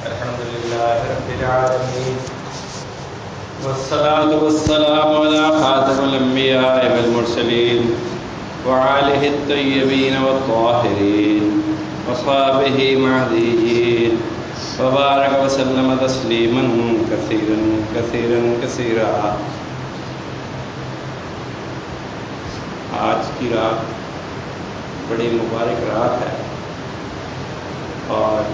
الحمد لله رب العالمين والصلاة والسلام على خاتم الأنبياء والمرسلين وآله الطيبين والطاهرين وصحبه المهديين وبارك وسلم تسليما كثيرا كثيرا كثيرا. آج کی رات بڑی مبارک رات ہے اور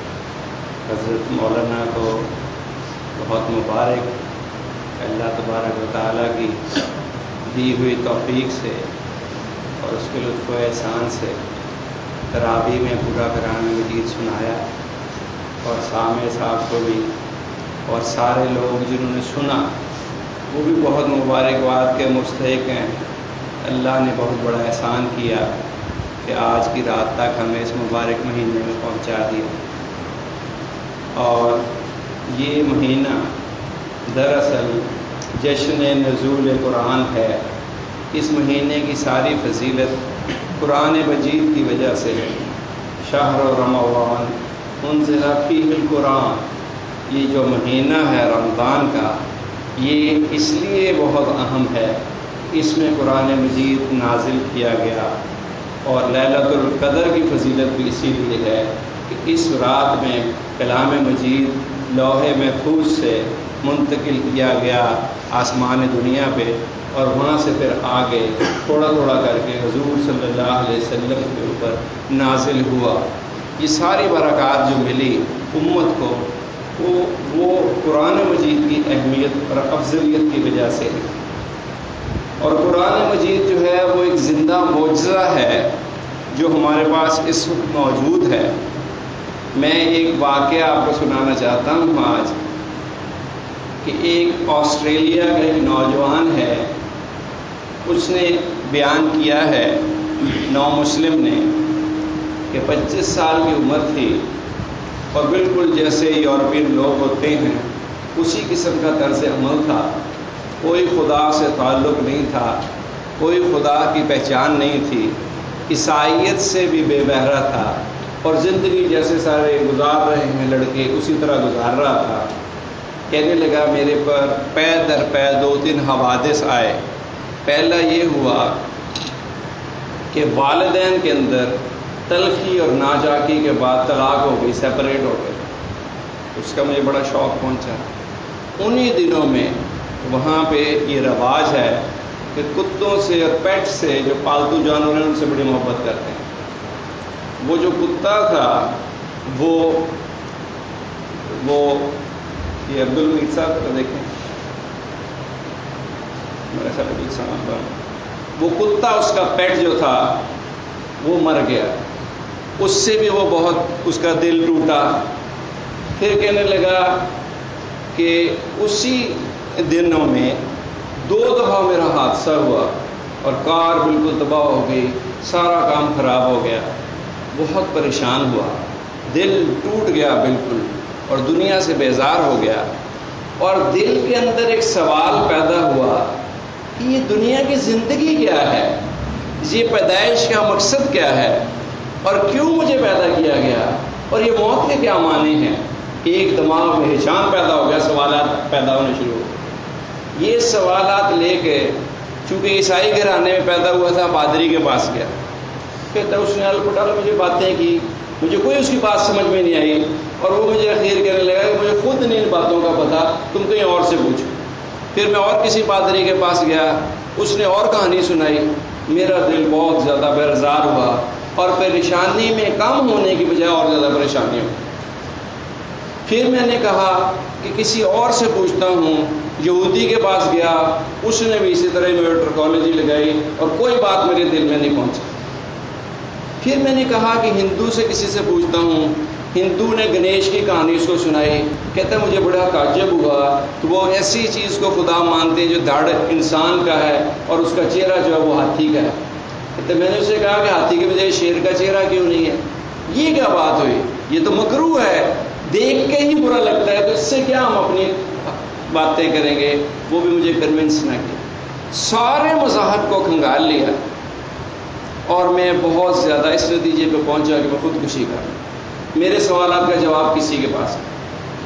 حضرت مولانا کو بہت مبارک. اللہ تبارک و تعالیٰ کی دی ہوئی توفیق سے اور اس کے لطف و احسان سے تراویح میں پورا قرآن مجید سنایا اور سامع صاحب کو بھی اور سارے لوگ جنہوں نے سنا وہ بھی بہت مبارکباد کے مستحق ہیں. اللہ نے بہت بڑا احسان کیا کہ آج کی رات تک ہمیں اس مبارک مہینے میں پہنچا دیا. اور یہ مہینہ دراصل جشن نزول قرآن ہے. اس مہینے کی ساری فضیلت قرآن مجید کی وجہ سے ہے. شہر رمضان انزل فیہ القرآن، یہ جو مہینہ ہے رمضان کا یہ اس لیے بہت اہم ہے. اس میں قرآن مجید نازل کیا گیا اور لیلۃ القدر کی فضیلت بھی اسی لیے ہے کہ اس رات میں کلام مجید لوح محفوظ سے منتقل کیا گیا آسمان دنیا پہ اور وہاں سے پھر آگے تھوڑا تھوڑا کر کے حضور صلی اللہ علیہ وسلم کے اوپر نازل ہوا. یہ ساری برکات جو ملی امت کو وہ قرآن مجید کی اہمیت اور افضلیت کی وجہ سے ہے. اور قرآن مجید جو ہے وہ ایک زندہ معجزہ ہے جو ہمارے پاس اس وقت موجود ہے. میں ایک واقعہ آپ کو سنانا چاہتا ہوں آج کہ ایک آسٹریلیا کا ایک نوجوان ہے، اس نے بیان کیا ہے نو مسلم نے کہ 25 سال کی عمر تھی اور بالکل جیسے یورپین لوگ ہوتے ہیں اسی قسم کا طرز عمل تھا. کوئی خدا سے تعلق نہیں تھا، کوئی خدا کی پہچان نہیں تھی، عیسائیت سے بھی بے بہرا تھا اور زندگی جیسے سارے گزار رہے ہیں لڑکے اسی طرح گزار رہا تھا. کہنے لگا میرے پر پے در پے 2-3 حوادث آئے. پہلا یہ ہوا کہ والدین کے اندر تلخی اور ناچاکی کے بعد طلاق ہو گئی، سیپریٹ ہو گئے. اس کا مجھے بڑا شوق پہنچا. انہی دنوں میں وہاں پہ یہ رواج ہے کہ کتوں سے اور پیٹ سے جو پالتو جانور ہیں ان سے بڑی محبت کرتے ہیں. وہ جو کتا تھا وہ یہ عبد الحمید صاحب کو دیکھیں میرے ساتھ وہ کتا اس کا پیٹ جو تھا وہ مر گیا. اس سے بھی وہ بہت اس کا دل ٹوٹا. پھر کہنے لگا کہ اسی دنوں میں 2 دفعہ میرا حادثہ ہوا اور کار بالکل تباہ ہو گئی، سارا کام خراب ہو گیا. بہت پریشان ہوا، دل ٹوٹ گیا بالکل اور دنیا سے بیزار ہو گیا. اور دل کے اندر ایک سوال پیدا ہوا کہ یہ دنیا کی زندگی کیا ہے، یہ پیدائش کا مقصد کیا ہے اور کیوں مجھے پیدا کیا گیا اور یہ موت کے کیا معنی ہیں. ایک دماغ میں ہیجان پیدا ہو گیا، سوالات پیدا ہونے شروع ہو. یہ سوالات لے کے چونکہ عیسائی گھرانے میں پیدا ہوا تھا پادری کے پاس گیا. کہتا اس نے الپٹال مجھے باتیں کی، مجھے کوئی اس کی بات سمجھ میں نہیں آئی اور وہ مجھے اخیر کہنے لگا کہ مجھے خود نہیں ان باتوں کا پتہ، تم کہیں اور سے پوچھو. پھر میں اور کسی پادری کے پاس گیا، اس نے اور کہانی سنائی. میرا دل بہت زیادہ بیزار ہوا اور پریشانی میں کم ہونے کی بجائے اور زیادہ پریشانی ہوئی. پھر میں نے کہا کہ کسی اور سے پوچھتا ہوں. یہودی کے پاس گیا، اس نے بھی اسی طرح میٹرکالوجی لگائی اور کوئی بات میرے دل میں نہیں پہنچی. پھر میں نے کہا کہ ہندو سے کسی سے پوچھتا ہوں. ہندو نے گنیش کی کہانی اس کو سنائی. کہتا مجھے بڑا تعجب ہوا کہ وہ ایسی چیز کو خدا مانتے ہیں جو دھڑ انسان کا ہے اور اس کا چہرہ جو ہے وہ ہاتھی کا ہے. کہتے میں نے اسے کہا کہ ہاتھی کے بجائے شیر کا چہرہ کیوں نہیں ہے؟ یہ کیا بات ہوئی؟ یہ تو مکروہ ہے، دیکھ کے ہی برا لگتا ہے، تو اس سے کیا ہم اپنی باتیں کریں گے؟ وہ بھی مجھے کنونس نہ کیا. سارے مذاہب کو کھنگال لیا اور میں بہت زیادہ اس نتیجے پہ پہنچا کہ میں خودکشی کروں. میرے سوالات کا جواب کسی کے پاس نہیں.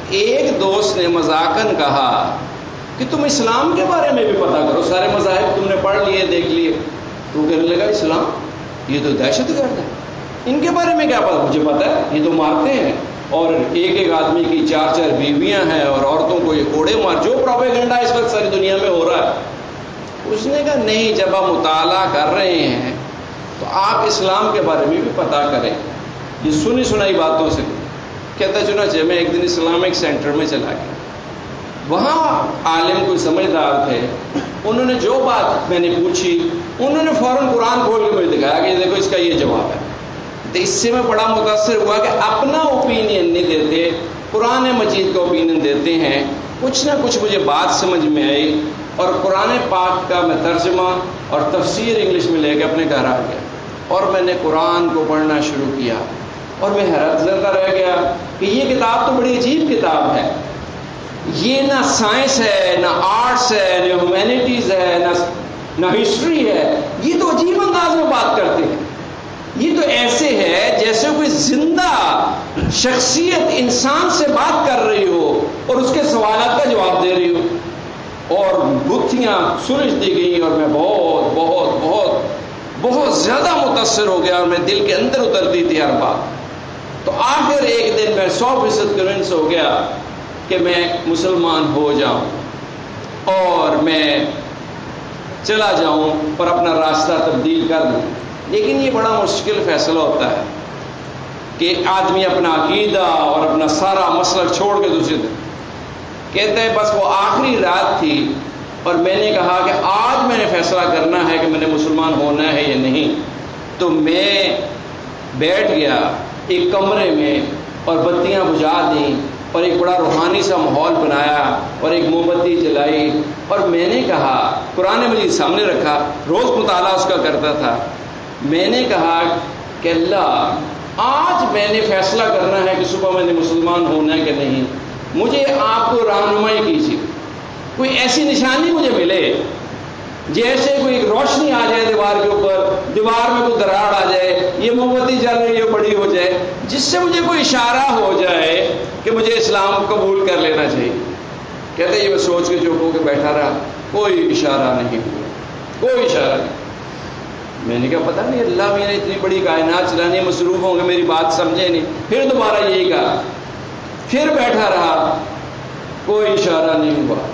ایک دوست نے مذاقن کہا کہ تم اسلام کے بارے میں بھی پتہ کرو، سارے مذاہب تم نے پڑھ لیے دیکھ لیے۔ تو کہنے لگا اسلام یہ تو دہشت گرد ہے، ان کے بارے میں کیا پتا؟ مجھے پتا ہے، یہ تو مارتے ہیں اور ایک ایک آدمی کی 4 بیویاں ہیں اور عورتوں کو یہ کوڑے مار، جو پروپیگنڈا اس وقت ساری دنیا میں ہو رہا ہے۔ اس نے کہا نہیں، جب آپ مطالعہ کر رہے ہیں تو آپ اسلام کے بارے میں بھی پتہ کریں، یہ سنی سنائی باتوں سے۔ کہتا چنانچہ میں ایک دن اسلامک سینٹر میں چلا گیا، وہاں عالم کوئی سمجھدار تھے، انہوں نے جو بات میں نے پوچھی انہوں نے فوراً قرآن کھول کے مجھے دکھایا کہ دیکھو اس کا یہ جواب ہے۔ تو اس سے میں بڑا متاثر ہوا کہ اپنا اوپینین نہیں دیتے، قرآن مجید کا اوپینین دیتے ہیں۔ کچھ نہ کچھ مجھے بات سمجھ میں آئی اور قرآن پاک کا میں ترجمہ اور تفسیر انگلش میں لے کے اپنے گھر آ گیا اور میں نے قرآن کو پڑھنا شروع کیا اور میں حیرت زدہ رہ گیا کہ یہ کتاب تو بڑی عجیب کتاب ہے، یہ نہ سائنس ہے، نہ آرٹس ہے، نہ ہیومینٹیز ہے، نہ ہسٹری ہے، یہ تو عجیب انداز میں بات کرتے ہیں۔ یہ تو ایسے ہے جیسے کوئی زندہ شخصیت انسان سے بات کر رہی ہو اور اس کے سوالات کا جواب دے رہی ہو، اور گتھیاں سلجھ دی گئیں اور میں بہت بہت بہت بہت زیادہ متاثر ہو گیا اور میں دل کے اندر اترتی تھی ہر بات۔ تو آخر ایک دن میں 100% کنونس ہو گیا کہ میں مسلمان ہو جاؤں اور میں چلا جاؤں اور اپنا راستہ تبدیل کر دوں۔ لیکن یہ بڑا مشکل فیصلہ ہوتا ہے کہ آدمی اپنا عقیدہ اور اپنا سارا مسلک چھوڑ کے دوسری طرف کہتا ہے۔ بس وہ آخری رات تھی اور میں نے کہا کہ آج میں نے فیصلہ کرنا ہے کہ میں نے مسلمان ہونا ہے یا نہیں۔ تو میں بیٹھ گیا ایک کمرے میں اور بتیاں بجھا دیں اور ایک بڑا روحانی سا ماحول بنایا اور ایک موم بتی جلائی اور میں نے کہا، قرآن مجید سامنے رکھا، روز مطالعہ اس کا کرتا تھا، میں نے کہا کہ اللہ آج میں نے فیصلہ کرنا ہے کہ صبح میں نے مسلمان ہونا ہے کہ نہیں، مجھے آپ کو رہنمائی کیجیے، کوئی ایسی نشانی مجھے ملے جیسے کوئی روشنی آ جائے دیوار کے اوپر، دیوار میں کوئی دراڑ آ جائے، یہ موم بتی جل رہی ہے بڑی ہو جائے، جس سے مجھے کوئی اشارہ ہو جائے کہ مجھے اسلام قبول کر لینا چاہیے۔ کہتے یہ میں سوچ کے چپ ہو کے بیٹھا رہا، کوئی اشارہ نہیں ہوا، کوئی اشارہ نہیں۔ میں نے کہا پتہ نہیں اللہ میں نے اتنی بڑی کائنات چلانی ہے، مصروف ہوں گے میری بات سمجھے نہیں۔ پھر دوبارہ یہی کہا، پھر بیٹھا رہا، کوئی اشارہ نہیں ہوا۔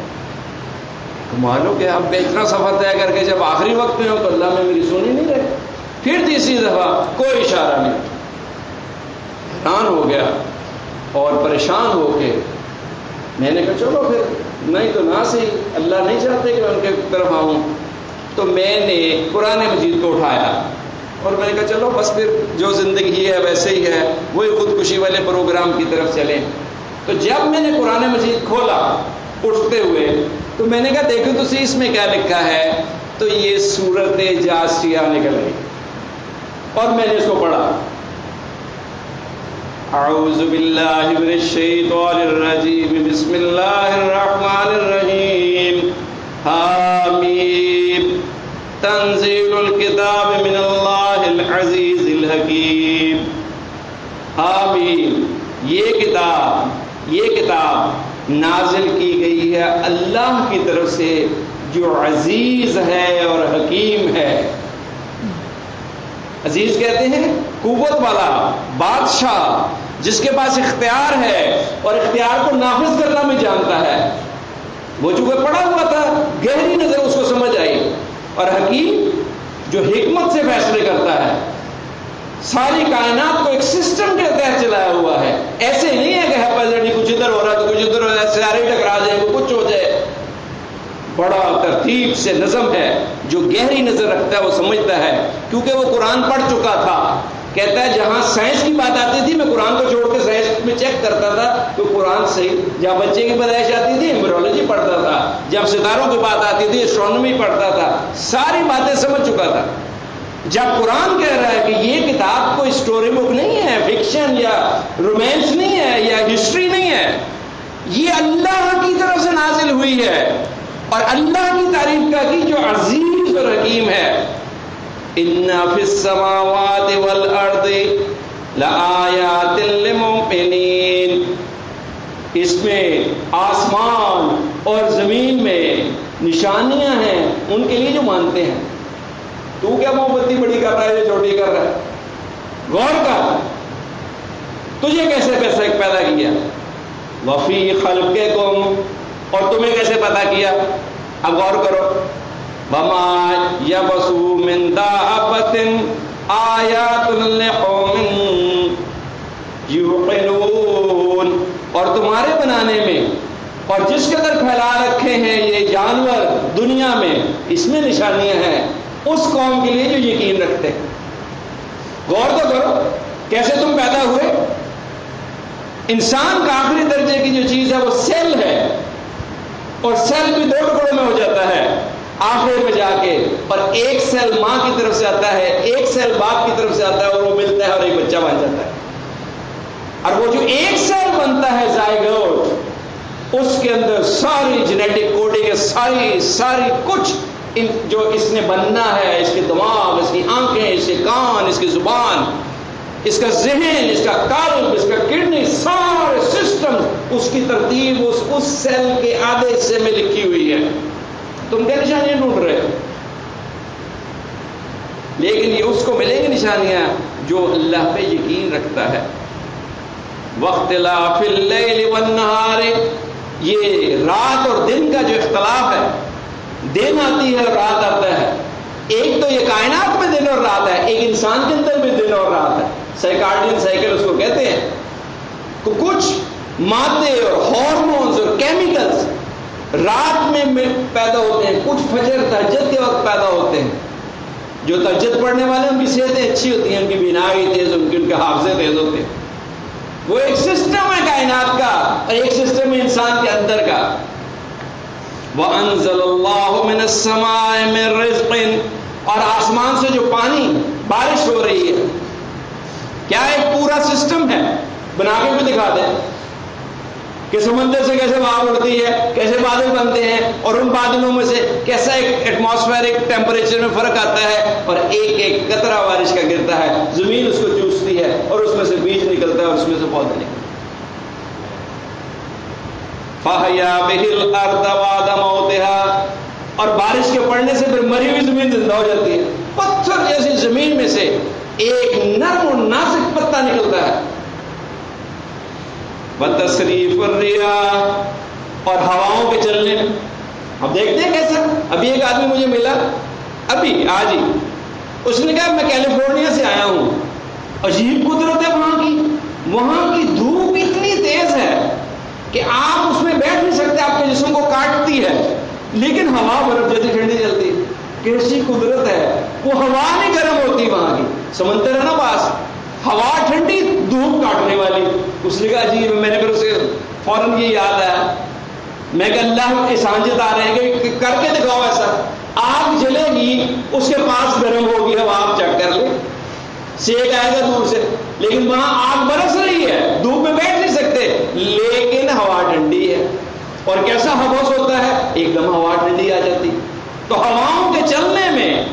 مانو کہ آپ اتنا سفر طے کر کے جب آخری وقت میں ہو تو اللہ میں میری سنی نہیں رہے۔ پھر تیسری دفعہ کوئی اشارہ نہیں، حیران ہو گیا اور پریشان ہو کے میں نے کہا چلو پھر نہیں تو نہ صحیح، اللہ نہیں چاہتے کہ میں ان کے طرف آؤں۔ تو میں نے قرآن مجید کو اٹھایا اور میں نے کہا چلو بس پھر جو زندگی ہے ویسے ہی ہے، وہی خودکشی والے پروگرام کی طرف چلیں۔ تو جب میں نے قرآن مجید کھولا اٹھتے ہوئے تو میں نے کہا دیکھو تو صحیح اس میں کیا لکھا ہے، تو یہ سورت جاسیہ نکل گئی اور میں نے اس کو پڑھا، اعوذ باللہ من الشیطان الرجیم، بسم اللہ الرحمن الرحیم، حامیم، تنزیل الکتاب من اللہ العزیز الحکیم۔ حامیم، یہ کتاب نازل کی گئی ہے اللہ کی طرف سے جو عزیز ہے اور حکیم ہے۔ عزیز کہتے ہیں قوت والا بادشاہ جس کے پاس اختیار ہے اور اختیار کو نافذ کرنا بھی جانتا ہے۔ وہ چونکہ پڑھا ہوا تھا، گہری نظر اس کو سمجھ آئی۔ اور حکیم جو حکمت سے فیصلے کرتا ہے، ساری کائنات کو ایک سسٹم کے تحت چلایا ہوا ہے، ایسے نہیں ہے کہ ہیپازٹی کچھ ادھر ہو رہا تو کچھ ادھر ہو جائے، سارے ٹکرا جائیں تو کچھ ہو جائے۔ بڑا ترتیب سے نظم ہے، جو گہری نظر رکھتا ہے وہ سمجھتا ہے، کیونکہ وہ قرآن پڑھ چکا تھا۔ کہتا ہے جہاں سائنس کی بات آتی تھی میں قرآن کو چھوڑ کے سائنس میں چیک کرتا تھا تو قرآن صحیح، جب بچے کی پیدائش آتی تھی ایمبریولوجی پڑھتا تھا، جب ستاروں کی بات آتی تھی ایسٹرونومی پڑھتا تھا، ساری باتیں سمجھ چکا تھا۔ جب قرآن کہہ رہا ہے کہ یہ کتاب کوئی اسٹوری بک نہیں ہے، فکشن یا رومانس نہیں ہے یا ہسٹری نہیں ہے، یہ اللہ کی طرف سے نازل ہوئی ہے اور اللہ کی تعریف کا کی جو عزیز اور حکیم ہے۔ ان فی السماوات والارض لآیات للمؤمنین، اس میں آسمان اور زمین میں نشانیاں ہیں ان کے لیے جو مانتے ہیں. تو کیا موم بتی بڑی کر رہا ہے یا چھوٹی کر رہا ہے؟ غور کر، تجھے کیسے پیدا کیا؟ وفی خلقکم، اور تمہیں کیسے پیدا کیا؟ اب غور کرو. وما یبسو من دابۃ آیات لقوم یوقنون، اور تمہارے بنانے میں اور جس قدر پھیلا رکھے ہیں یہ جانور دنیا میں، اس میں نشانیاں ہیں اس قوم کے لیے جو یقین رکھتے ہیں. غور تو کرو کیسے تم پیدا ہوئے. انسان کا آخری درجے کی جو چیز ہے وہ سیل ہے، اور سیل بھی 2 ٹکڑوں میں ہو جاتا ہے آخر میں جا کے، اور ایک سیل ماں کی طرف سے آتا ہے، ایک سیل باپ کی طرف سے آتا ہے، اور وہ ملتا ہے اور ایک بچہ بن جاتا ہے. اور وہ جو ایک سیل بنتا ہے زائگوٹ، اس کے اندر ساری جینیٹک کوڈنگ ہے، ساری کچھ جو اس نے بننا ہے، اس کے دماغ، اس کی آنکھیں، اس کے کان، اس کی زبان، اس کا ذہن، اس کا قلب، اس کا کڈنی، سارے سسٹم، اس کی ترتیب اس سیل کے آدھے حصے میں لکھی ہوئی ہے. تم کیا نشانیاں ڈھونڈ رہے ہو؟ لیکن یہ اس کو ملیں گی نشانیاں جو اللہ پہ یقین رکھتا ہے. واختلاف اللیل والنہار، یہ رات اور دن کا جو اختلاف ہے، دن آتی ہے اور رات آتا ہے. ایک تو یہ کائنات میں دن اور رات ہے، ایک انسان کے اندر بھی دن اور رات ہے. سائیکارڈین سائیکل اس کو کہتے ہیں. کچھ مادے اور ہارمونز اور کیمیکلز رات میں پیدا ہوتے ہیں، کچھ فجر تہجد کے وقت پیدا ہوتے ہیں. جو تہجد پڑھنے والے ان کی صحتیں اچھی ہوتی ہیں، ان کی بینائی تیز، ان کے حافظے تیز ہوتے ہیں. وہ ایک سسٹم ہے کائنات کا، اور ایک سسٹم ہے انسان کے اندر کا. وَأَنزَلَ اللَّهُ مِنَ السَّمَاءِ مِن رِزْقٍ، اور آسمان سے جو پانی بارش ہو رہی ہے، کیا ایک پورا سسٹم ہے. بنا کے بھی دکھا دیں کہ سمندر سے کیسے ہوا اڑتی ہے، کیسے بادل بنتے ہیں، اور ان بادلوں میں سے کیسا ایک ایٹماسفیئرک ٹیمپریچر میں فرق آتا ہے، اور ایک ایک قطرہ بارش کا گرتا ہے، زمین اس کو چوستی ہے، اور اس میں سے بیج نکلتا ہے، اور اس میں سے پودے نکلتے ہیں. فَأَحْيَا بِهِ الْأَرْضَ بَعْدَ مَوْتِهَا، اور بارش کے پڑنے سے پھر مری ہوئی زمین زندہ ہو جاتی ہے. پتھر جیسی زمین میں سے ایک نرم و نازک پتا نکلتا ہے. وَتَصْرِيفُ الرِّيَاحِ، اور ہواؤں کے چلنے. اب دیکھتے ہیں کیسا. ابھی ایک آدمی مجھے ملا، ابھی آج ہی، اس نے کہا میں کیلیفورنیا سے آیا ہوں، عجیب قدرت ہے وہاں کی دھوپ اتنی تیز ہے کہ آپ اس میں بیٹھ نہیں سکتے، آپ کے جسم کو کاٹتی ہے، لیکن ہوا برف جیسی ٹھنڈی چلتی. کیسی قدرت ہے. وہ ہوا نہیں گرم ہوتی وہاں کی، سمندر ہے نا پاس، ہوا ٹھنڈی، دھوپ کاٹنے والی. اس نے کہا عجیب. میں نے پھر اسے فوراً یہ یاد آیا، میں کہ اللہ احسان جتا رہے ہیں کہ کر کے دکھاؤ ایسا. آگ جلے گی، اس کے پاس گرم ہوگی ہوا، آپ چیک کر لیں، سیک آئے گا دور سے، لیکن وہاں آگ برس رہی ہے، دھوپ میں بیٹھ نہیں سکتے، لیکن ہوا ٹھنڈی ہے. اور کیسا حوث ہوتا ہے، ایک دم ہوا ٹھنڈی آ جاتی. تو ہواؤں کے چلنے میں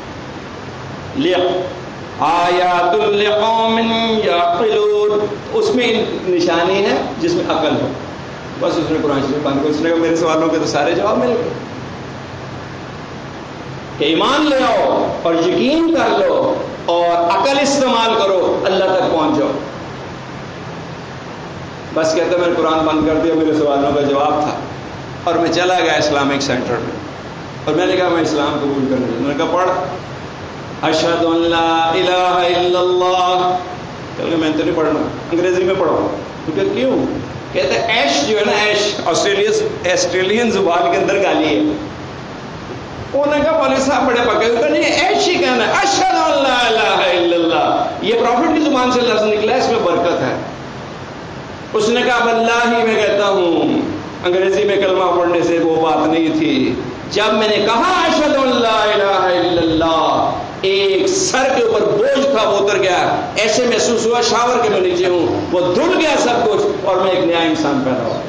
آیات لقوم یعقلون، اس میں نشانی ہے جس میں عقل ہو. بس اس نے قرآن شریف بند کر. اس نے کہا میرے سوالوں کے تو سارے جواب مل گئے کہ ایمان لے آؤ اور یقین کر لو اور عقل استعمال کرو، اللہ تک پہنچ جاؤ. بس کہتے میں نے قرآن بند کر دیا، میرے سوالوں کا جواب تھا، اور میں چلا گیا اسلامک سینٹر میں، اور میں نے کہا میں اسلام قبول کرنے لوں. میں نے کہا پڑھ اشہد ان لا الہ الا اللہ. کہ میں تو نہیں پڑھنا، انگریزی میں پڑھو. کیونکہ کیوں؟ کہتے ہیں ایش جو ہے نا، ایش آسٹریلین زبان کے اندر گالی ہے. انہوں نے کہا مولوی صاحب بڑے پکے ہوئے، نہیں ایش ہی کہنا ہے، اشہد ان لا الہ الا اللہ. یہ پروفٹ کی زبان سے لفظ نکلا ہے، اس میں برکت ہے. اس نے کہا واللہ میں کہتا ہوں انگریزی میں کلمہ پڑھنے سے وہ بات نہیں تھی. جب میں نے کہا اشہد ان لا الہ الا اللہ، ایک سر کے اوپر بوجھ تھا وہ اتر گیا. ایسے محسوس ہوا شاور کے میں نیچے ہوں، وہ دھل گیا سب کچھ، اور میں ایک نیا انسان پیدا ہوا.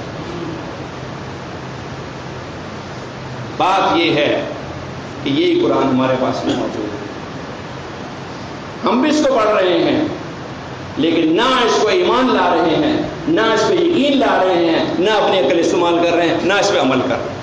بات یہ ہے کہ یہی قرآن ہمارے پاس میں موجود ہے. ہم بھی اس کو پڑھ رہے ہیں، لیکن نہ اس کو ایمان لا رہے ہیں، نہ اس پہ پہ یقین لا رہے ہیں، نہ اپنی عقل استعمال کر رہے ہیں، نہ اس پہ عمل کر رہے ہیں۔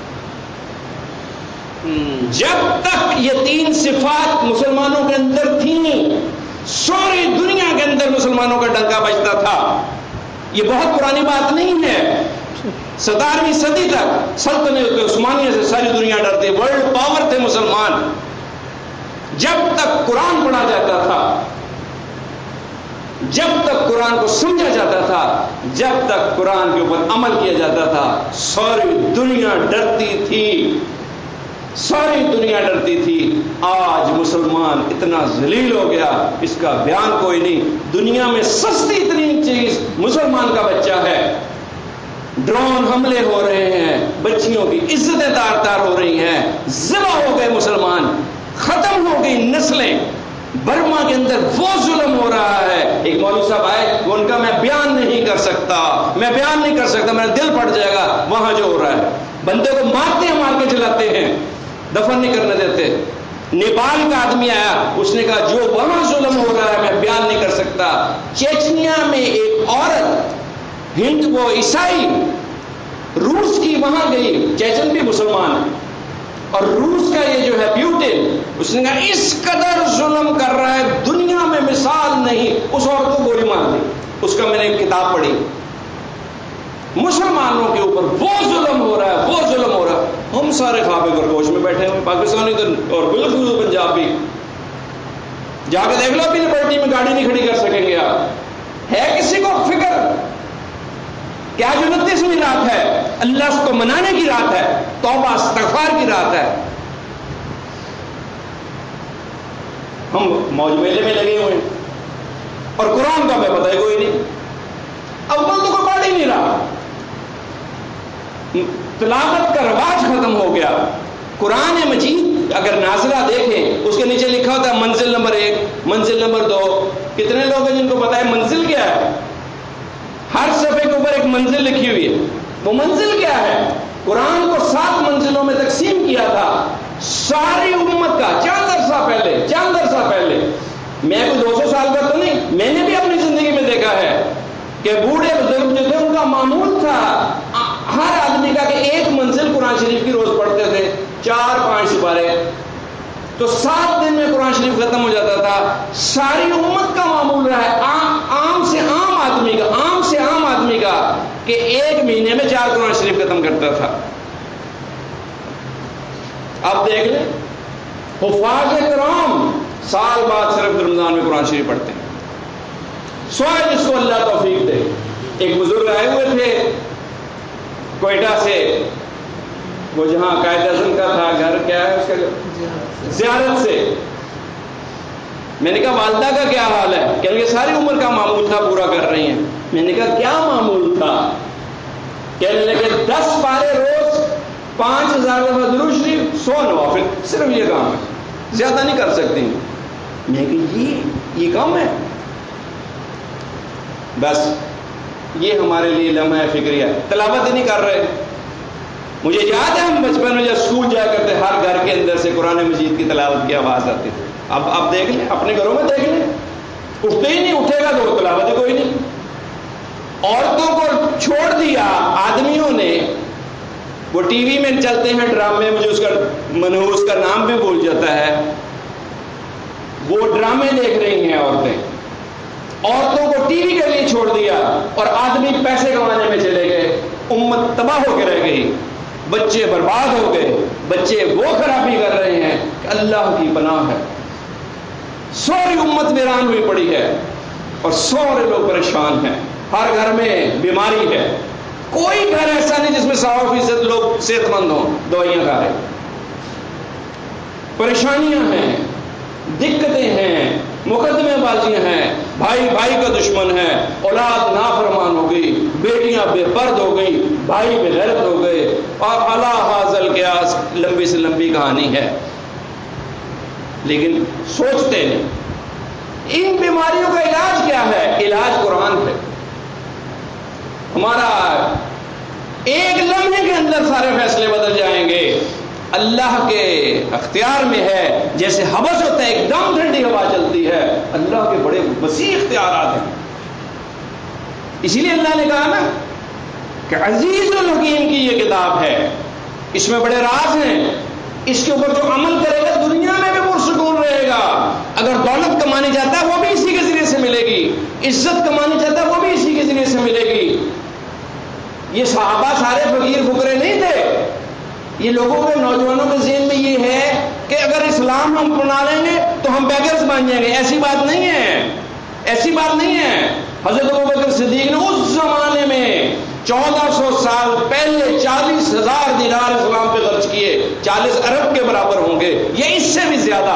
جب تک یہ 3 صفات مسلمانوں کے اندر تھیں، ساری دنیا کے اندر مسلمانوں کا ڈنکا بجتا تھا۔ یہ بہت پرانی بات نہیں ہے، 17ویں صدی تک سلطنت عثمانیہ سے ساری دنیا ڈرتی، ورلڈ پاور تھے مسلمان۔ جب تک قرآن پڑھا جاتا تھا، جب تک قرآن کو سمجھا جاتا تھا، جب تک قرآن کے اوپر عمل کیا جاتا تھا، ساری دنیا ڈرتی تھی، ساری دنیا ڈرتی تھی۔ آج مسلمان اتنا ذلیل ہو گیا، اس کا بیان کوئی نہیں۔ دنیا میں سستی ترین چیز مسلمان کا بچہ ہے۔ ڈرون حملے ہو رہے ہیں، بچیوں کی عزتیں تار تار ہو رہی ہیں، ذبح ہو گئے مسلمان، ختم ہو گئی نسلیں۔ برما کے اندر وہ ظلم ہو رہا ہے۔ ایک مولوی صاحب آئے، وہ ان کا میں بیان نہیں کر سکتا، میں بیان نہیں کر سکتا، میرا دل پھٹ جائے گا۔ وہاں جو ہو رہا ہے، بندے کو مارتے ہیں، مار کے چلاتے ہیں، دفن نہیں کرنے دیتے۔ نیپال کا آدمی آیا، اس نے کہا جو وہاں ظلم ہو رہا ہے میں بیان نہیں کر سکتا۔ چیچنیا میں ایک عورت ہند وہ عیسائی روس کی وہاں گئی، چیچن بھی مسلمان ہے، اور روس کا یہ جو ہے پیوٹن، اس نے کہا اس قدر ظلم کر رہا ہے دنیا میں مثال نہیں، اس عورت کو گولی مار دی۔ اس کا میں نے ایک کتاب پڑھی، مسلمانوں کے اوپر وہ ظلم ہو رہا ہے، وہ ظلم ہو رہا ہے۔ ہم سارے خوابے خرگوش میں بیٹھے ہوئے، پاکستانی اور بالکل پنجابی، جا کے دیکھ لو اپنی لبرٹی میں گاڑی نہیں کھڑی کر سکیں گے آپ۔ ہے کسی کو فکر؟ کیا جو 29ویں رات ہے اللہ کو منانے کی رات ہے، توبہ استغفار کی رات ہے، ہم موج میلے میں لگے ہوئے ہیں، اور قرآن کا ہمیں پتہ ہے کوئی نہیں۔ اول تو کوئی پڑھ ہی نہیں رہا، تلاوت کا رواج ختم ہو گیا۔ قرآن مجید اگر ناظرہ دیکھیں، اس کے نیچے لکھا ہوتا ہے منزل نمبر 1، منزل نمبر 2۔ کتنے لوگ ہیں جن کو پتا ہے منزل کیا ہے؟ ہر صفحے کے اوپر ایک منزل لکھی ہوئی ہے۔ وہ منزل کیا ہے؟ قرآن کو 7 منزلوں میں تقسیم کیا تھا، ساری امت کا۔ چند عرصہ پہلے، میں کوئی 200 سال کا تو نہیں، میں نے بھی اپنی زندگی میں دیکھا ہے کہ بوڑھے بزرگ جو تھے ان کا معمول تھا ہر آدمی کا کہ ایک منزل قرآن شریف کی روز پڑھتے تھے، 4-5 سپارے، تو 7 دن میں قرآن شریف ختم ہو جاتا تھا۔ ساری امت کا معمول رہا ہے، عام سے عام آدمی کا کہ 1 مہینے میں 4 قرآن شریف ختم کرتا تھا۔ اب دیکھ لیں، حفاظ کرام سال بعد صرف رمضان میں قرآن شریف پڑھتے ہیں، سوائے جس کو اللہ توفیق دے۔ ایک بزرگ آئے ہوئے تھے کوئٹہ سے، وہ جہاں قائد اعظم کا تھا گھر، کیا ہے اس کا، زیارت سے۔ میں نے کہا والدہ کا کیا حال ہے؟ کہ یہ ساری عمر کا معمول تھا پورا کر رہی ہیں۔ میں نے کہا کیا معمول تھا؟ کہنے لگے 10 پارے روز، 5000 دفعہ درود شریف، 100 نوافل، صرف یہ کام ہے، زیادہ نہیں کر سکتی۔ میں کہ یہ کام ہے؟ بس یہ ہمارے لیے لمحہ فکریہ، تلاوت ہی نہیں کر رہے۔ مجھے یاد ہے ہم بچپن میں جب اسکول جایا کرتے، ہر گھر کے اندر سے قرآن مجید کی تلاوت کی آواز آتی تھی۔ اب دیکھ لیں، اپنے گھروں میں دیکھ لیں، اٹھتے ہی نہیں، اٹھے گا تو تلاوت ہی کوئی نہیں۔ عورتوں کو چھوڑ دیا آدمیوں نے، وہ ٹی وی میں چلتے ہیں ڈرامے، مجھے اس کا منحوس کا نام بھی بھول جاتا ہے، وہ ڈرامے دیکھ رہی ہیں عورتیں، عورتوں کو ٹی وی کے لیے چھوڑ دیا، اور آدمی پیسے کمانے میں چلے گئے، امت تباہ ہو کے رہ گئی، بچے برباد ہو گئے، بچے وہ خرابی کر رہے ہیں کہ اللہ کی پناہ ہے۔ ساری امت ویران ہوئی پڑی ہے، اور سارے لوگ پریشان ہیں، ہر گھر میں بیماری ہے، کوئی گھر ایسا نہیں جس میں 100% لوگ صحت مند ہوں، دوائیاں کھا رہے، پریشانیاں ہیں، دقتیں ہیں، مقدمے بازیاں ہیں، بھائی بھائی کا دشمن ہے، اولاد نافرمان ہو گئی، بیٹیاں بے پرد ہو گئی، بھائی بے غیرت ہو گئے، اور الا حاصل قیاس لمبی سے لمبی کہانی ہے، لیکن سوچتے نہیں۔ ان بیماریوں کا علاج کیا ہے؟ علاج قرآن ہے۔ ہمارا ایک لمحے کے اندر سارے فیصلے بدل جائیں گے، اللہ کے اختیار میں ہے، جیسے حبس ہوتا ہے، ایک دم ٹھنڈی ہوا چلتی ہے، اللہ کے بڑے وسیع اختیارات ہیں۔ اسی لیے اللہ نے کہا نا کہ عزیز الحکیم کی یہ کتاب ہے، اس میں بڑے راز ہیں، اس کے اوپر جو عمل کرے گا دنیا میں بھی پرسکون رہے گا۔ اگر دولت کمانی چاہتا ہے وہ بھی اسی کے ذریعے سے ملے گی، عزت کمانی چاہتا ہے وہ بھی اسی کے ذریعے سے ملے گی۔ یہ صحابہ سارے فقیر فقرے نہیں تھے، یہ لوگوں کے نوجوانوں کے ذہن میں یہ ہے کہ اگر اسلام ہم اپنا لیں گے تو ہم بیگرز بن جائیں گے۔ ایسی بات نہیں ہے، ایسی بات نہیں ہے۔ حضرت ابوبکر صدیق نے اس زمانے میں 1400 سال پہلے 40,000 دینار اسلام پہ خرچ کیے، 40 ارب کے برابر ہوں گے، یہ اس سے بھی زیادہ۔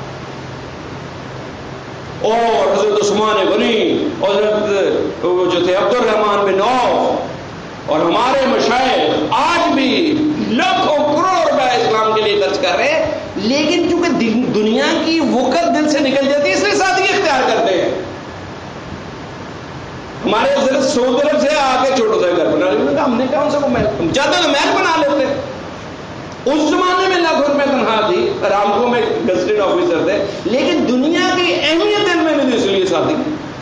اور حضرت عثمان غنی، حضرت جو تھے عبد الرحمن بن عوف اور ہمارے مشائخ آج بھی لاکھوں کروڑ روپے اسلام کے لیے خرچ کر رہے ہیں، لیکن چونکہ دنیا کی وقت دل سے نکل جاتی ہے اس لیے سادگی اختیار کرتے ہیں۔ ہمارے حضرت سعودی عرب سے آ کے چھوٹا سا گھر بنا لیتے، ہم نے کہا ان سے کو محل چاہتے تو محل بنا لیتے۔ اس زمانے میں لاکھوں روپے تنخواہ تھی، رامکو میں گزٹڈ آفیسر تھے، لیکن دنیا کی اہمیت دل میں نہیں تھی، اس لیے سادگی۔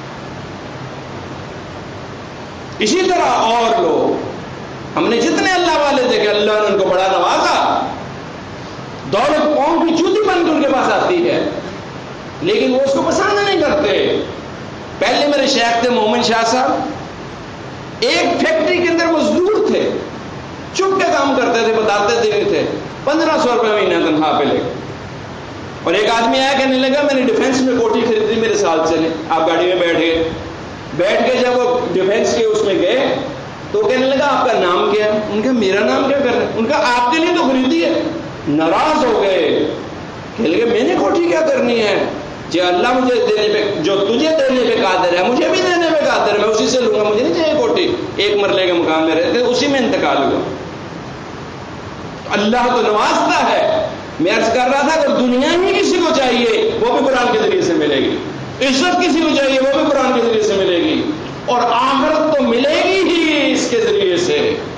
اسی طرح اور لوگ ہم نے جتنے اللہ والے دیکھے، اللہ نے ان کو بڑا نوازا، دولت قوم کی چوٹی بن کے ان کے پاس آتی ہے، لیکن وہ اس کو پسند نہیں کرتے۔ پہلے میرے شیخ تھے مومن شاہ صاحب، ایک فیکٹری کے اندر مزدور تھے، چپ کے کام کرتے تھے، بتاتے تھے نہیں تھے، 1500 روپے مہینہ تنخواہ پہ لے۔ اور ایک آدمی آیا کہنے لگا میں نے ڈیفینس میں کوٹھی خریدی، میرے ساتھ چلے۔ آپ گاڑی میں بیٹھ کے جب وہ ڈیفینس کے اس میں گئے تو کہنے لگا آپ کا نام کیا ہے؟ ان کا میرا نام کیا کر رہے ہیں؟ ان کا آپ کے لیے تو خریدی ہے۔ ناراض ہو گئے، کہنے لگے میں نے کوٹھی کیا کرنی ہے؟ جی اللہ مجھے دینے پہ، جو تجھے دینے پہ قادر ہے مجھے بھی دینے پہ قادر ہے، میں اسی سے لوں گا، مجھے نہیں چاہیے کوٹھی۔ ایک مرلے کے مقام میں رہتے اسی میں انتقال ہوا۔ اللہ تو نوازتا ہے۔ میں عرض کر رہا تھا اگر دنیا ہی کسی کو چاہیے وہ بھی قرآن کے ذریعے سے ملے گی، عزت کسی کو چاہیے وہ بھی قرآن کے ذریعے سے ملے گی، اور آخرت تو ملے گی ہی اس کے ذریعے سے۔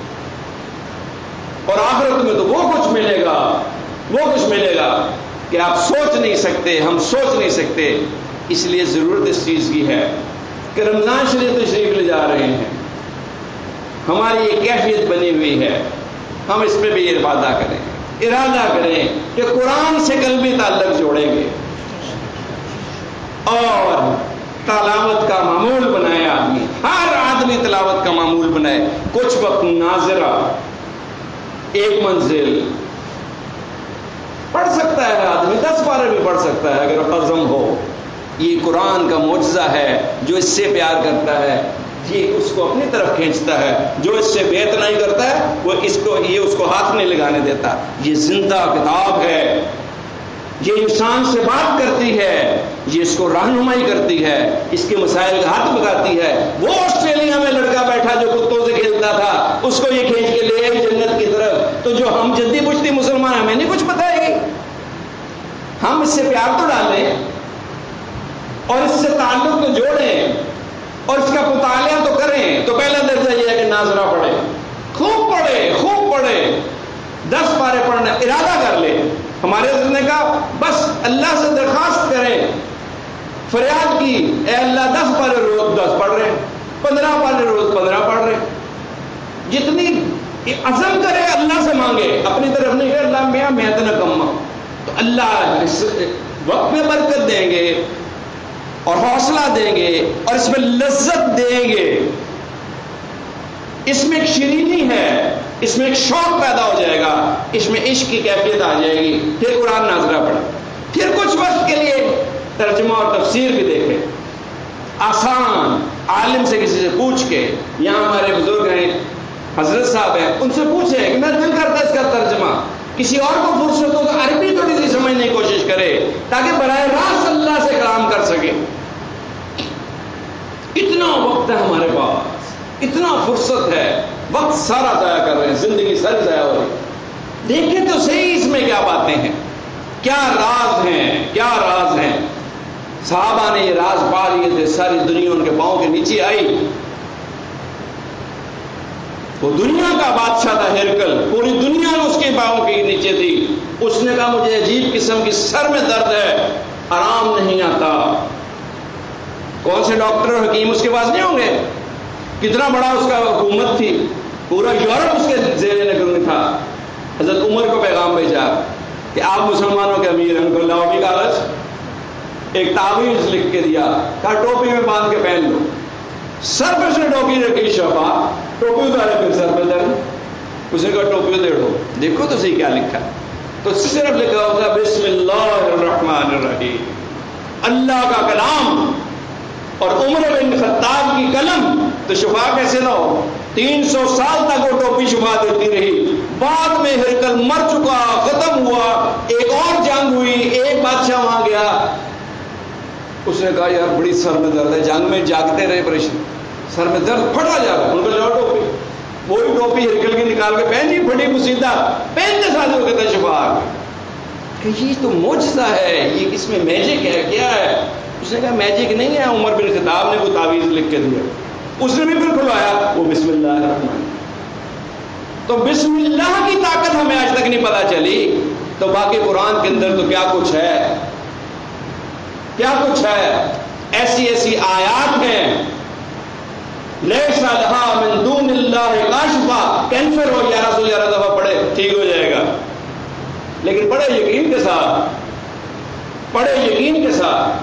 اور آخرت میں تو وہ کچھ ملے گا، وہ کچھ ملے گا کہ آپ سوچ نہیں سکتے، ہم سوچ نہیں سکتے۔ اس لیے ضرورت اس چیز کی ہے کہ رمضان شریف تشریف لے جا رہے ہیں، ہماری یہ کیفیت بنی ہوئی ہے، ہم اس پہ بھی ارادہ کریں کہ قرآن سے قلبی تعلق جوڑیں گے اور تلاوت کا معمول بنائے۔ ہر آدمی تلاوت کا معمول بنائے، کچھ وقت ناظرہ، ایک منزل پڑھ سکتا ہے آدمی، 10 پارے بھی پڑھ سکتا ہے اگر عزم ہو۔ یہ قرآن کا معجزہ ہے، جو اس سے پیار کرتا ہے یہ اس کو اپنی طرف کھینچتا ہے، جو اس سے بیعت نہیں کرتا ہے وہ اس کو ہاتھ نہیں لگانے دیتا۔ یہ زندہ کتاب ہے، یہ انسان سے بات کرتی ہے، یہ اس کو رہنمائی کرتی ہے، اس کے مسائل کا حل بتاتی ہے۔ وہ آسٹریلیا میں لڑکا بیٹھا جو کتوں سے کھیلتا تھا، اس کو یہ کھینچ کے لے آئی جنت کی طرف، تو جو ہم جدی پشتی مسلمان ہمیں نہیں کچھ بتائے گی۔ ہم اس سے پیار تو ڈالیں اور اس سے تعلق تو جوڑیں اور اس کا مطالعہ تو کریں۔ تو پہلا درجہ یہ ہے کہ ناظرہ پڑھے، خوب پڑھے، 10 پارے پڑھنا ارادہ کر لے۔ ہمارے حضرت نے کہا بس اللہ سے درخواست کریں، فریاد کی، اے اللہ 10 پارے روز 10 پڑھ رہے ہیں، 15 پارے روز 15 پڑھ رہے ہیں۔ جتنی عزم کرے اللہ سے مانگے، اپنی طرف نہیں کہ اللہ میں اتنا کما، تو اللہ اس وقت میں برکت دیں گے اور حوصلہ دیں گے اور اس میں لذت دیں گے۔ اس میں ایک شیرینی ہے، اس میں ایک شوق پیدا ہو جائے گا، اس میں عشق کی کیفیت آ جائے گی۔ پھر قرآن ناظرہ پڑھے، پھر کچھ وقت کے لیے ترجمہ اور تفسیر بھی دیکھے، آسان عالم سے کسی سے پوچھ کے۔ یہاں ہمارے بزرگ ہیں، حضرت صاحب ہیں، ان سے پوچھیں کہ میں دل کرتا ہے اس کا ترجمہ۔ کسی اور کو فرصت ہو تو عربی تھوڑی سی سمجھنے کی کوشش کرے تاکہ براہ راست اللہ سے کلام کر سکے۔ اتنا وقت ہے ہمارے پاس، اتنا فرصت ہے، وقت سارا ضائع کر رہے ہیں، زندگی ساری ضائع ہو رہی۔ دیکھیں تو صحیح اس میں کیا باتیں ہیں، کیا راز ہیں۔ صحابہ نے یہ راز پا لیے تھے، ساری دنیا ان کے پاؤں کے نیچے آئی۔ وہ دنیا کا بادشاہ تھا ہرکل، پوری دنیا میں اس کے پاؤں کے نیچے تھی۔ اس نے کہا مجھے عجیب قسم کی سر میں درد ہے، آرام نہیں آتا۔ کون سے ڈاکٹر اور حکیم اس کے پاس نہیں ہوں گے؟ کتنا بڑا اس کا حکومت تھی، پورا یورپ اس کے زیر نگرانی میں تھا. حضرت عمر کو پیغام بھیجا کہ آپ مسلمانوں کے امیر ہیں، ان کو لاؤ بھی کاغذ، ایک تعویذ لکھ کے دیا، کہا ٹوپی میں باندھ کے پہن لو. سر پہ سے ٹوپی رکھی شفا، ٹوپی اتارے پھر سر پہ درد، اسے کہا ٹوپی دے دو، دیکھو تو صحیح کیا لکھا. تو صرف لکھا ہوگا بسم اللہ الرحمن الرحیم، اللہ کا کلام اور عمر بن خطاب کی قلم. تو شفا کیسے نہ ہو؟ 300 سال تک وہ ٹوپی شفا دیتی رہی. بعد میں ہرقل مر چکا، ختم ہوا، ایک اور جنگ ہوئی، ایک بادشاہ وہاں گیا، اس نے کہا یار بڑی سر میں درد ہے، جنگ میں جاگتے رہے پریشان، سر میں درد، پھٹا جا رہا. ان کو لاؤ ٹوپی، وہی ٹوپی ہرقل کی نکال کے پہن جی، پھٹی مسیدہ پہنتے ساتھ وہ کہتے شفا آ گئی. کہ یہ تو معجزہ ہے، یہ اس میں میجک ہے، کیا ہے؟ اس نے کہا میجک نہیں ہے، عمر بن خطاب نے وہ تعویذ لکھ کے دیا. اس نے بھی پھر کھلوایا، وہ بسم اللہ الرحمن. تو بسم اللہ کی طاقت ہمیں آج تک نہیں پتا چلی، تو باقی قرآن کے اندر تو کیا کچھ ہے، کیا کچھ ہے. ایسی ایسی آیات ہیں، لیس لہا من دون اللہ کاشفا، کینسر ہو 1111 دفعہ پڑھے ٹھیک ہو جائے گا، لیکن بڑے یقین کے ساتھ، بڑے یقین کے ساتھ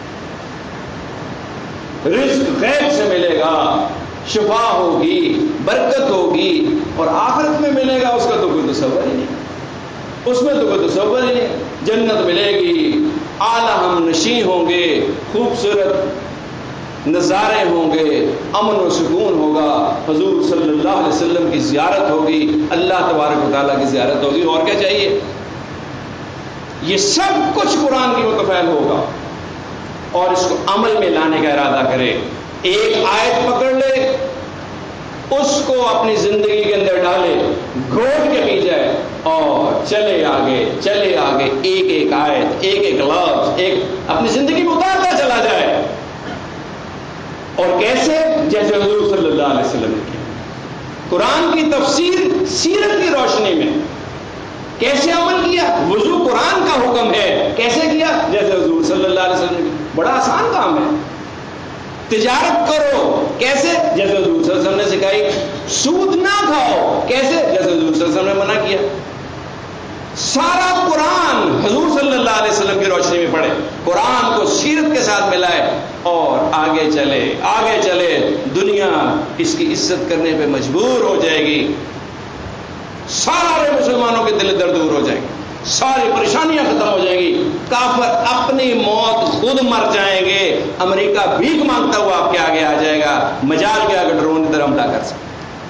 رزق غیب سے ملے گا، شفا ہوگی، برکت ہوگی، اور آخرت میں ملے گا اس کا تو کوئی تصور ہی نہیں، اس میں تو کوئی تصور ہی نہیں. جنت ملے گی، اعلیٰ ہم نشیں ہوں گے، خوبصورت نظارے ہوں گے، امن و سکون ہوگا، حضور صلی اللہ علیہ وسلم کی زیارت ہوگی، اللہ تبارک و تعالیٰ کی زیارت ہوگی. اور کیا چاہیے؟ یہ سب کچھ قرآن کی متفعل ہوگا. اور اس کو عمل میں لانے کا ارادہ کرے، ایک آیت پکڑ لے، اس کو اپنی زندگی کے اندر ڈالے، گھوٹ کے پی جائے اور چلے آگے، چلے آگے، ایک ایک آیت، ایک ایک لفظ، ایک اپنی زندگی میں اتارتا چلا جائے. اور کیسے؟ جیسے حضور صلی اللہ علیہ وسلم نے کی. قرآن کی تفسیر سیرت کی روشنی میں کیسے عمل کیا؟ وضو قرآن کا حکم ہے، کیسے کیا؟ جیسے حضور صلی اللہ علیہ وسلم نے. بڑا آسان کام ہے. تجارت کرو، کیسے؟ جیسے حضور صلی اللہ علیہ وسلم نے سکھائی. سود نہ کھاؤ، کیسے؟ جیسے حضور صلی اللہ علیہ وسلم نے منع کیا. سارا قرآن حضور صلی اللہ علیہ وسلم کی روشنی میں پڑھے، قرآن کو سیرت کے ساتھ ملائے اور آگے چلے، آگے چلے. دنیا اس کی عزت کرنے پہ مجبور ہو جائے گی، سارے مسلمانوں کے دل درد دور ہو جائیں گے، ساری پریشانیاں ختم ہو جائیں گی. کافر اپنی موت خود مر جائیں گے، امریکہ بھیک مانگتا ہوا آپ کے آگے آ جائے گا، مجال کے آگے ڈرون کی طرح حملہ کر سکتا.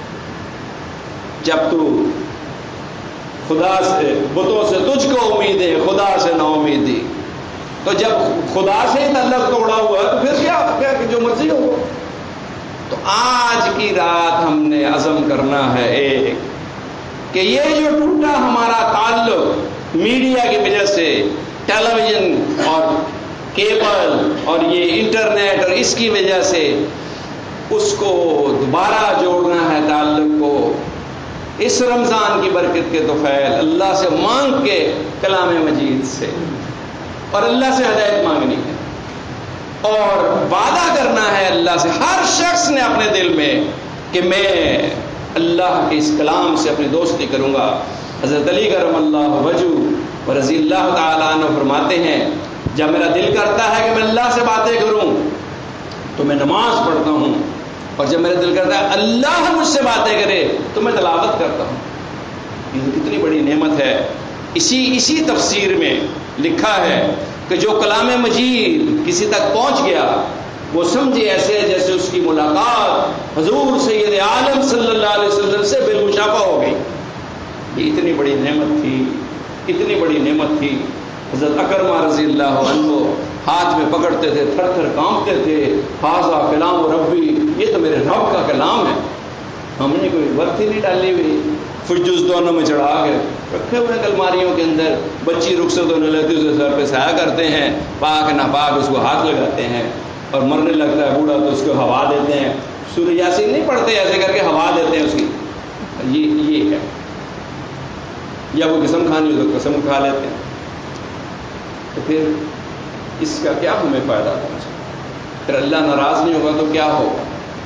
جب تو خدا سے، بتوں سے تجھ کو امید ہے، خدا سے نا امیدی. تو جب خدا سے ہی تعلق توڑا ہوا ہے تو پھر کیا جو مرضی ہو. تو آج کی رات ہم نے عزم کرنا ہے ایک، کہ یہ جو ٹوٹا ہمارا تعلق میڈیا کی وجہ سے، ٹیلی ویژن اور کیبل اور یہ انٹرنیٹ اور اس کی وجہ سے، اس کو دوبارہ جوڑنا ہے تعلق کو. اس رمضان کی برکت کے توفیل اللہ سے مانگ کے، کلام مجید سے، اور اللہ سے ہدایت مانگنی ہے، اور وعدہ کرنا ہے اللہ سے. ہر شخص نے اپنے دل میں کہ میں اللہ کے اس کلام سے اپنی دوستی کروں گا. حضرت علی کرم اللہ وجہ و رضی اللہ تعالیٰ عنہ فرماتے ہیں، جب میرا دل کرتا ہے کہ میں اللہ سے باتیں کروں تو میں نماز پڑھتا ہوں، اور جب میرا دل کرتا ہے اللہ مجھ سے باتیں کرے تو میں تلاوت کرتا ہوں. یہ کتنی بڑی نعمت ہے. اسی تفسیر میں لکھا ہے کہ جو کلام مجید کسی تک پہنچ گیا وہ سمجھے ایسے جیسے اس کی ملاقات حضور سید عالم صلی اللہ علیہ وسلم سے بالمشافہ ہو گئی. یہ اتنی بڑی نعمت تھی، اتنی بڑی نعمت تھی. حضرت اکرمہ رضی اللہ عنہ ہاتھ میں پکڑتے تھے، تھر تھر کانپتے تھے، ھذا کلام ربی، یہ تو میرے رب کا کلام ہے. ہم نے کوئی وقت ہی نہیں ڈالی ہوئی، فجوز دونوں میں چڑھا کے رکھے ہوئے الماریوں کے اندر. بچی رخصت ہونے لگتی اسے سر پہ سایہ کرتے ہیں، پاک ناپاک اس کو ہاتھ لگاتے ہیں، اور مرنے لگتا ہے بوڑھا تو اس کو ہوا دیتے ہیں. سورہ یاسین نہیں پڑھتے، ایسے کر کے ہوا دیتے ہیں اس کی. یہ ہے. یا وہ قسم کھانی ہو تو قسم کھا لیتے ہیں. تو پھر اس کا کیا ہمیں فائدہ پہنچا؟ پھر اللہ ناراض نہیں ہوگا تو کیا ہوگا؟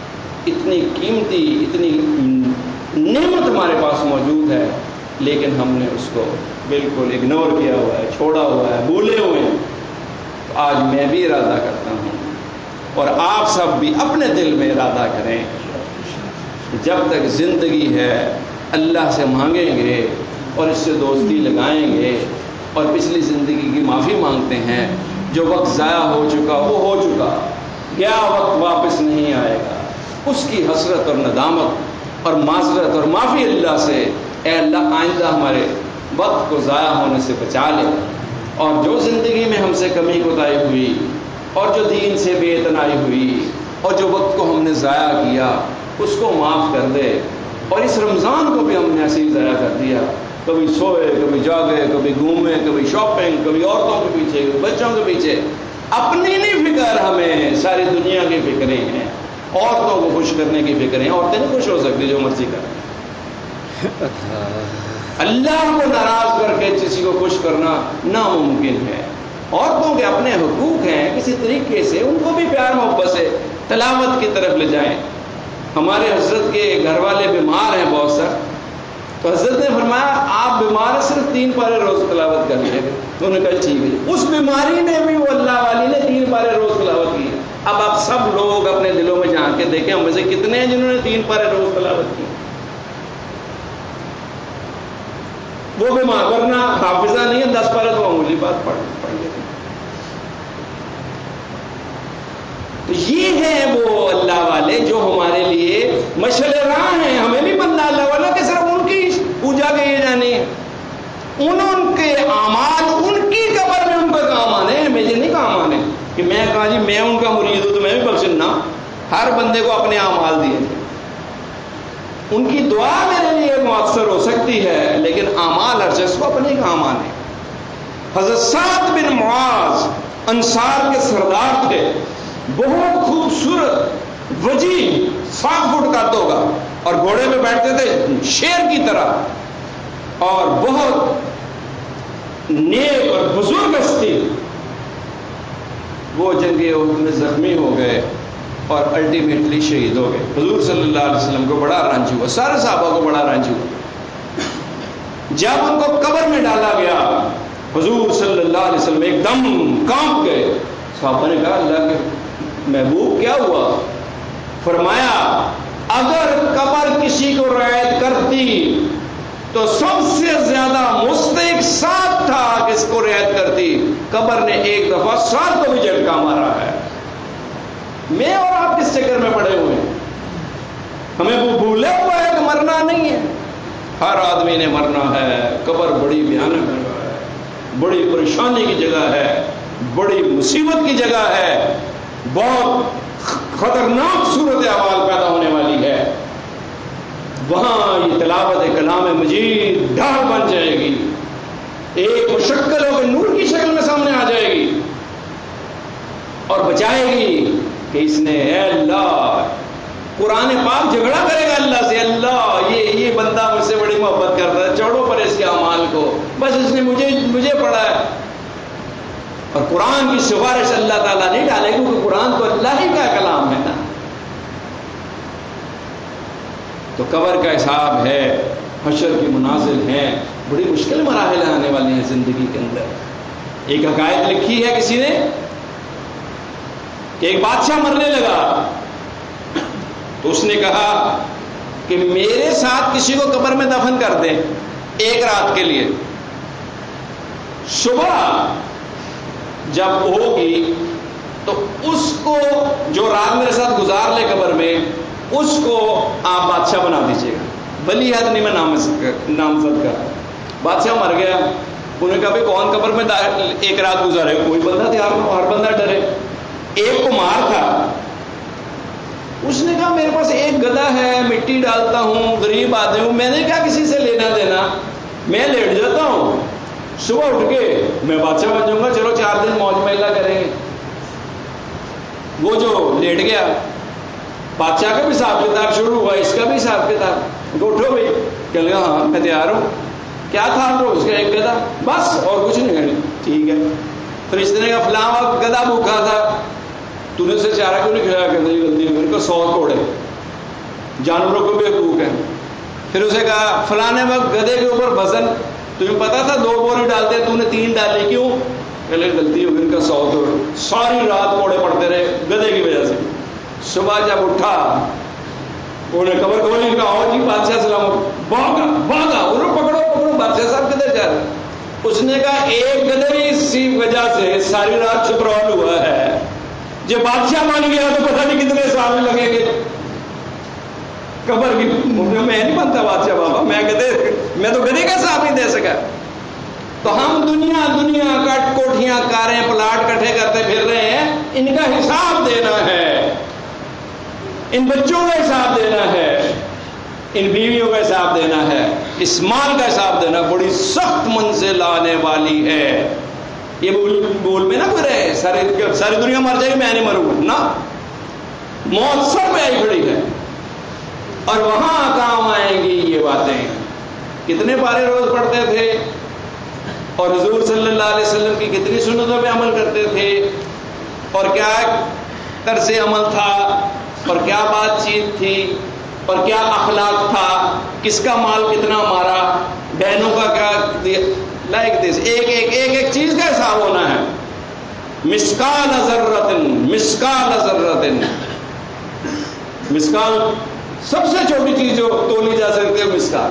اتنی قیمتی، اتنی نعمت ہمارے پاس موجود ہے، لیکن ہم نے اس کو بالکل اگنور کیا ہوا ہے، چھوڑا ہوا ہے، بھولے ہوئے ہیں۔ آج میں بھی ارادہ کرتا ہوں اور آپ سب بھی اپنے دل میں ارادہ کریں، جب تک زندگی ہے اللہ سے مانگیں گے اور اس سے دوستی لگائیں گے اور پچھلی زندگی کی معافی مانگتے ہیں۔ جو وقت ضائع ہو چکا وہ ہو چکا، گیا وقت واپس نہیں آئے گا۔ اس کی حسرت اور ندامت اور معذرت اور معافی اللہ سے، اے اللہ آئندہ ہمارے وقت کو ضائع ہونے سے بچا لے، اور جو زندگی میں ہم سے کمی کوتاہی ہوئی اور جو دین سے بے اتنائی ہوئی اور جو وقت کو ہم نے ضائع کیا اس کو معاف کر دے۔ اور اس رمضان کو بھی ہم نے ایسے ہی ضائع کر دیا، کبھی سوئے، کبھی جاگے، کبھی گھومے، کبھی شاپنگ، کبھی عورتوں کے پیچھے، کبھی بچوں کے پیچھے۔ اپنی نہیں فکر، ہمیں ساری دنیا کی فکریں ہیں، عورتوں کو خوش کرنے کی فکریں۔ عورتیں نہیں خوش ہو سکتی جو مرضی کریں، اللہ کو ناراض کر کے کسی کو خوش کرنا ناممکن ہے۔ عورتوں کے اپنے حقوق ہیں، کسی طریقے سے ان کو بھی پیار محبت سے تلاوت کی طرف لے جائیں۔ ہمارے حضرت کے گھر والے بیمار ہیں بہت سا، تو حضرت نے فرمایا آپ بیمار ہیں، صرف 3 پارے روز تلاوت کر لیجیے۔ انہوں نے کہا ٹھیک ہے۔ اس بیماری میں بھی وہ اللہ والی نے 3 پارے روز تلاوت کی۔ اب آپ سب لوگ اپنے دلوں میں جھانک کے دیکھیں ہم میں سے کتنے ہیں جنہوں نے 3 پارے روز تلاوت کی۔ وہ بیمار، ورنہ حافظہ نہیں ہے، 10 پارے تو معمولی بات پڑھ لیتے۔ تو یہ ہیں وہ اللہ والے جو ہمارے لیے مشعل راہ ہیں۔ ہمیں بھی بننا اللہ والا کہ صرف ان کی پوجا کے یہ جانی ہے، ان کے اعمال ان کی قبر میں ان کا کام آنے، مجھے نہیں کام آنے کہ میں کہا جی میں ان کا مرید ہوں تو میں بھی بخشن نہ۔ ہر بندے کو اپنے اعمال دیے تھے، ان کی دعا میرے لیے مؤثر ہو سکتی ہے لیکن اعمال ہر شخص کو اپنے کام آنے۔ حضرت سعد بن معاذ انصار کے سردار تھے، بہت خوبصورت وجیح 7 فٹ قد ہوگا اور گھوڑے پہ بیٹھتے تھے شیر کی طرح، اور بہت نیک اور بزرگ ہستی۔ وہ جنگ احد میں زخمی ہو گئے اور الٹیمیٹلی شہید ہو گئے۔ حضور صلی اللہ علیہ وسلم کو بڑا رنج ہوا، سارے صحابہ کو بڑا رنج ہوا۔ جب ان کو قبر میں ڈالا گیا حضور صلی اللہ علیہ وسلم ایک دم کانپ گئے۔ صحابہ نے کہا اللہ کے محبوب کیا ہوا؟ فرمایا اگر قبر کسی کو رعایت کرتی تو سب سے زیادہ مستحق سعد تھا کہ اس کو رعایت کرتی۔ قبر نے ایک دفعہ سعد کو بھی جھٹکا مارا ہے۔ میں اور آپ کس چکر میں پڑے ہوئے ہیں؟ ہمیں وہ بھولے ہوا ہے کہ مرنا نہیں ہے، ہر آدمی نے مرنا ہے۔ قبر بڑی بھیانک جگہ ہے، بڑی پریشانی کی جگہ ہے، بڑی مصیبت کی جگہ ہے، بہت خطرناک صورت احوال پیدا ہونے والی ہے۔ وہاں یہ تلاوت کلام مجید ڈھال بن جائے گی، ایک مشکل ہو کے نور کی شکل میں سامنے آ جائے گی اور بچائے گی کہ اس نے اے اللہ، قرآن پاک جھگڑا کرے گا اللہ سے، اللہ یہ بندہ مجھ سے بڑی محبت کرتا ہے، چھوڑو پر اس کے اعمال کو، بس اس نے مجھے پڑھا ہے۔ اور قرآن کی سفارش اللہ تعالیٰ نہیں ڈالے گا کیونکہ قرآن تو اللہ ہی کا کلام ہے نا۔ تو قبر کا حساب ہے، حشر کی منازل ہیں، بڑی مشکل مراحل آنے والے ہیں زندگی کے اندر۔ ایک حقائق لکھی ہے کسی نے کہ ایک بادشاہ مرنے لگا تو اس نے کہا کہ میرے ساتھ کسی کو قبر میں دفن کر دیں 1 رات کے لیے، صبح جب ہوگی تو اس کو جو رات میرے ساتھ گزار لے قبر میں اس کو آپ بادشاہ بنا دیجیے گا۔ ولی عہد نہیں میں نامزد کر۔ بادشاہ مر گیا، انہوں نے کہا بھائی کون قبر میں 1 رات گزارے؟ کوئی بندہ تیار ہو، ہر بندہ ڈرے۔ ایک کمار تھا، اس نے کہا میرے پاس ایک گدھا ہے، مٹی ڈالتا ہوں، غریب آدمی ہوں، میں نے کیا کسی سے لینا دینا، میں لیٹ جاتا ہوں، صبح اٹھ کے میں بادشاہ بن جاؤں گا، چلو 4 دن موج میلہ کریں گے۔ وہ جو لیٹ گیا، بادشاہ کا بھی حساب کتاب شروع ہوا، اس کا بھی حساب کتاب، اٹھو بھائی، کہ لگا ہاں میں تیار ہوں، کیا تھا روز کا ایک گدھا بس اور کچھ نہیں کرنی، ٹھیک ہے۔ پھر اس نے کہا فلاں وقت گدھا بھوکھا تھا، تو نے اسے چارہ کیوں نہیں کھلایا؟ کہ نہیں غلطی میرے کو 100 توڑے، جانوروں کو بھی حقوق ہے. پھر اسے کہا فلانے وقت گدھے کے اوپر وزن تمہیں پتا تھا 2 بوری ڈالتے تو نے 3 ڈالی کیوں؟ پہلے غلطی ہو گئی ان کا 100 تو ساری رات کوڑے پڑتے رہے گدھے کی وجہ سے. صبح جب اٹھا انہوں نے خبر کھولی کہا آؤ جی بادشاہ سلامت. بھاگا انہوں پکڑو پکڑو بادشاہ صاحب کدھر جا رہے؟ اس نے کہا ایک گدھے اسی وجہ سے ساری رات چھپرول ہوا ہے. جب بادشاہ مان گیا تو پتہ نہیں کتنے سال لگیں گے. قبر کی میں نہیں بنتا بادشاہ بابا, میں تو گدھے کا حساب نہیں دے سکا. تو ہم دنیا کٹ کوٹھیاں کاریں پلاٹ کٹھے کرتے پھر رہے ہیں. ان کا حساب دینا ہے, ان بچوں کا حساب دینا ہے, ان بیویوں کا حساب دینا ہے, اس مال کا حساب دینا. بڑی سخت منزل آنے والی ہے. یہ بول میں نہ کوئی رہے ساری دنیا مر جائے گی میں نہیں مروں گا نا. موت سب پہ آئی کھڑی ہے اور وہاں کام آئیں گی یہ باتیں. کتنے پارے روز پڑھتے تھے اور حضور صلی اللہ علیہ وسلم کی کتنی سنتوں پہ عمل کرتے تھے اور کیا طرز عمل تھا اور کیا بات چیت تھی اور کیا اخلاق تھا, کس کا مال کتنا مارا, بہنوں کا کیا لائک دس. ایک چیز کا حساب ہونا ہے. مسکال ذرۃ مسکال سب سے چھوٹی چیز جو تولی جا سکتی ہے مسکال.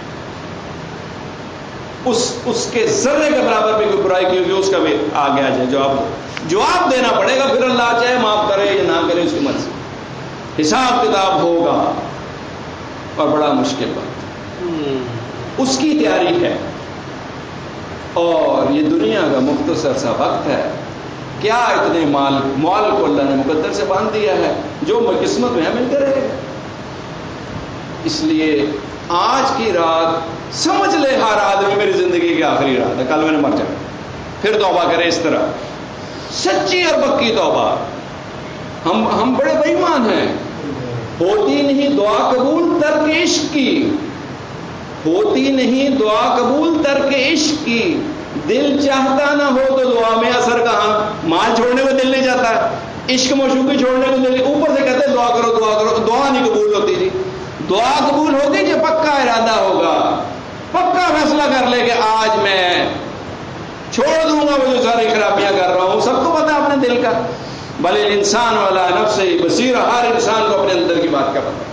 اس کے ذرے کے برابر بھی کوئی برائی کی ہوگی اس کا بھی آگے آ جائے جواب دینا پڑے گا. پھر اللہ چاہے معاف کرے یا نہ کرے اس کی مرضی. حساب کتاب ہوگا اور بڑا مشکل بات اس کی تیاری ہے. اور یہ دنیا کا مختصر سا وقت ہے. کیا اتنے مال کو اللہ نے مقدر سے باندھ دیا ہے, جو قسمت میں ہے ملتے رہے گا. اس لیے آج کی رات سمجھ لے ہر آدمی میری زندگی کی آخری رات ہے, کل میں نے مر جانا. پھر توبہ کرے اس طرح سچی اور پکی توبہ. ہم بڑے بے ایمان ہیں. ہوتی نہیں دعا قبول ترک عشق کی, ہوتی نہیں دعا قبول ترک عشق کی. دل چاہتا نہ ہو تو دعا میں اثر کہاں. مال چھوڑنے کو دل نہیں جاتا, عشق معشوقی چھوڑنے کو دل, اوپر سے کہتے دعا کرو دعا کرو. دعا نہیں قبول ہوتی جی. دعا قبول ہوتی جو پکا ارادہ ہوگا, پکا فیصلہ کر لے کہ آج میں چھوڑ دوں گا وہ جو ساری خرابیاں کر رہا ہوں. سب کو پتا اپنے دل کا. بھلے انسان والا نفس بصیر, ہر انسان کو اپنے اندر کی بات کا پتا.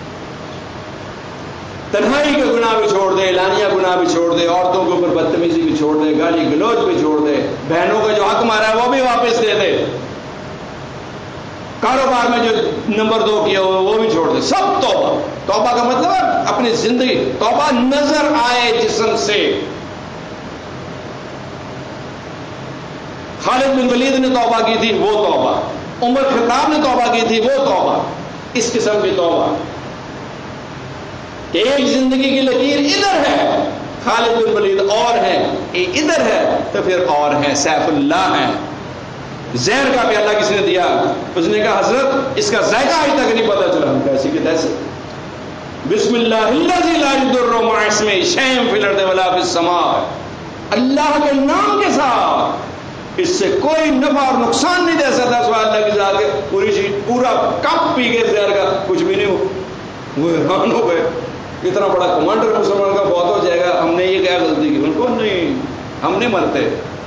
تنہائی کے گناہ بھی چھوڑ دے, اعلانیہ گناہ بھی چھوڑ دے, عورتوں کے اوپر بدتمیزی بھی چھوڑ دے, گالی گلوچ بھی چھوڑ دے, بہنوں کا جو حق مارا ہے وہ بھی واپس دے دے, کاروبار میں جو نمبر 2 کیا ہو وہ بھی چھوڑ دے. سب توبہ کا مطلب ہے اپنی زندگی. توبہ نظر آئے جسم سے. خالد بن ولید نے توبہ کی تھی وہ توبہ, عمر خطاب نے توبہ کی تھی وہ توبہ. اس قسم کی توبہ کہ ایک زندگی کی لکیر ادھر ہے, خالد بن ولید اور ہیں, ادھر ہے تو پھر اور ہیں, سیف اللہ ہیں. زہر کا پیالہ کس نے دیا؟ اس نے کہا حضرت اس کا ذائقہ آج تک نہیں پتا چلا. کیسی کہ تیسے بسم اللہ الذی لا یضر مع اسمہ شیء فی الارض ولا فی السماء. اللہ کے نام کے ساتھ اس سے کوئی نفع اور نقصان نہیں دے سکتا. سوال اللہ کی ذات کے پوری چیز پورا کپ پی کے زہر کا کچھ بھی نہیں ہو. وہ حیران ہو گئے, اتنا بڑا کمانڈر مسلمان کا بہت ہو جائے گا, ہم نے یہ کیا غلطی کی؟ ان کو نہیں, ہم نہیں مرتے.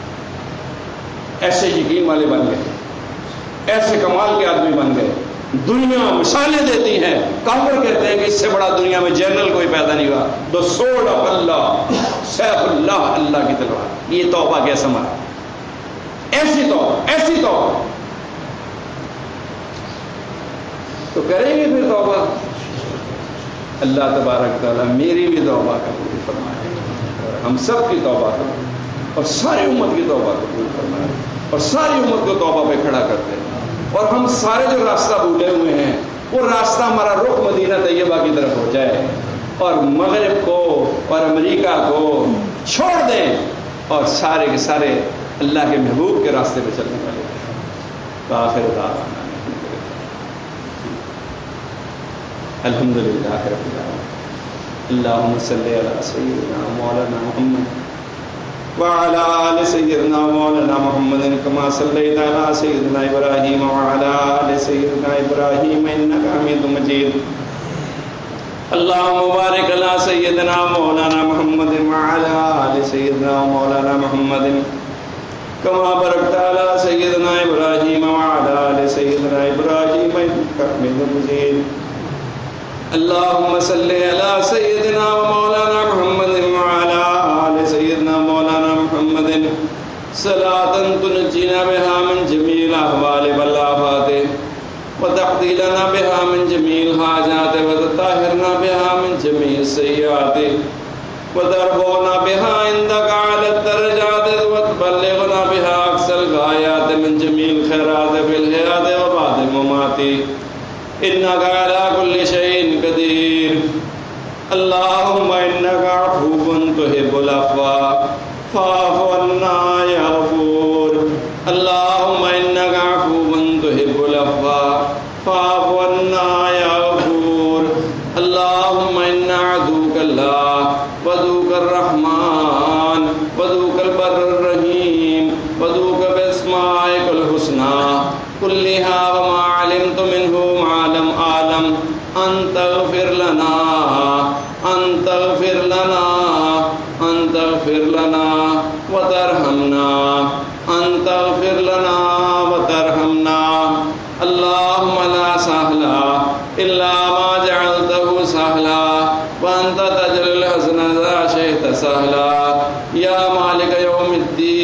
ایسے یقین والے بن گئے, ایسے کمال کے آدمی بن گئے. دنیا مثالیں دیتی ہیں, کافر کہتے ہیں کہ اس سے بڑا دنیا میں جنرل کوئی پیدا نہیں ہوا. the sword of اللہ, سیف اللہ, اللہ کی تلوار. یہ توبہ کیسا مارا, ایسی توبہ تو کریں گے پھر توبہ. اللہ تبارک تعالیٰ میری بھی توبہ قبول فرمائے, ہم سب کی توبہ قبول, اور ساری امت کی توبہ قبول فرمائے, اور ساری امت کو توبہ پہ کھڑا کرتے ہیں. اور ہم سارے جو راستہ بھولے ہوئے ہیں وہ راستہ ہمارا رخ مدینہ طیبہ کی طرف ہو جائے, اور مغرب کو اور امریکہ کو چھوڑ دیں اور سارے کے سارے اللہ کے محبوب کے راستے پہ چلنے والے. آخر دعوانا الحمدللہ رب العالمین. اللہم صلی علی سیدنا مولانا محمد وعلى آل سيدنا مولانا محمد كما صليت على سيدنا إبراهيم وعلى آل سيدنا إبراهيم إنك حميد مجيد. اللهم بارك على سيدنا مولانا محمد وعلى آل سيدنا مولانا محمد كما باركت على سيدنا إبراهيم وعلى آل سيدنا إبراهيم إنك حميد مجيد. اللهم صل على سيدنا ومولانا محمد وعلى آل سيدنا مولانا محمد صلاة تنجينا بها من جميع الأهوال والآفات وتقضي لنا بها من جميع الحاجات وتطهرنا بها من جميع السيئات وترفعنا بها عندك على الدرجات وتبلغنا بها أقصى الغايات من جميع الخيرات في الحياة وبعد الممات إنك على كل شيء قدير. اللهم إنك عفو تحب العفو فاعف عنا يا غفور. اللهم إنك عفو تحب العفو فاعف عنا يا غفور. اللهم إنا عدوك الله وذوك الرحمن وذوك البر الرحيم وذوك بأسمائك الحسنى كلها وما علمت منه ما لم أعلم أن تغفر لنا أن تغفر لنا أن تغفر لنا وترحمنا أن تغفر لنا وترحمنا. اللهم لا سهل إلا ما جعلته سهلا وأنت تجعل الحزن إذا شئت سهلا. يا مالك يوم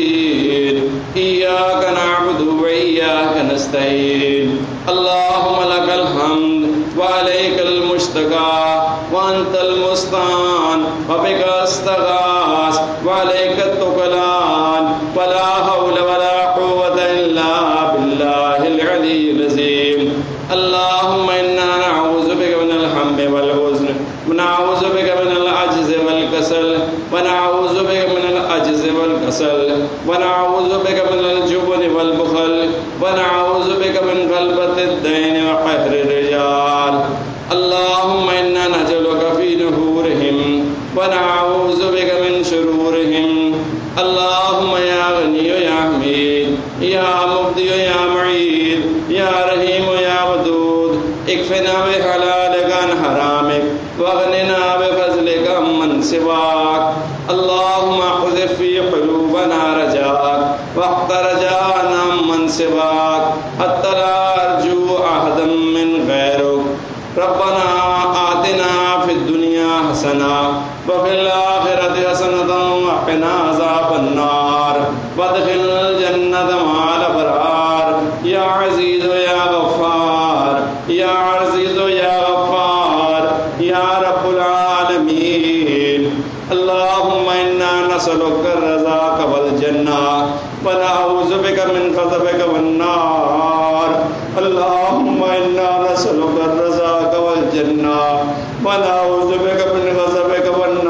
الدين إياك نعبد وإياك نستعين. اللهم لك الحمد وعليك المشتكى وأنت المستعان وبك أستغاث وعليك التكلان ولا حول ولا قوة إلا بالله العلي العظيم. اللهم إنا نعوذ بك من الهم والحزن ونعوذ بك من العجز والكسل ونعوذ بك من العجز والكسل ونعوذ بك من الجبن والبخل ونعوذ بك من غلبة الدين وقهر الرجال. اللهم إنا نجعلك في نحورهم ونعوذ بك من شرورهم. اللهم يا غني يا حميد يا مبدي يا معيد يا رحيم يا ودود اكفنا بحلالك عن حرامك واغننا بفضلك عمن سواك. اللهم اقذف في قلوبنا رجاك واقت رجانا من سواك حتى لا أرجو أحدا من غيرك. ربنا آتنا في الدنيا حسنة وفي الآخرة حسنة وقنا عذاب النار وادخلنا الجنة مع الأبرار. يا عزيز يا غفار يا عزيز يا غفار يا رب العالمين. اللهم إنا نسألك الرزاق والجنة ونعوذ بك من غضبك والنار. اللهم إنا نسألك الرزاق والجنة ونعوذ بك من غضبك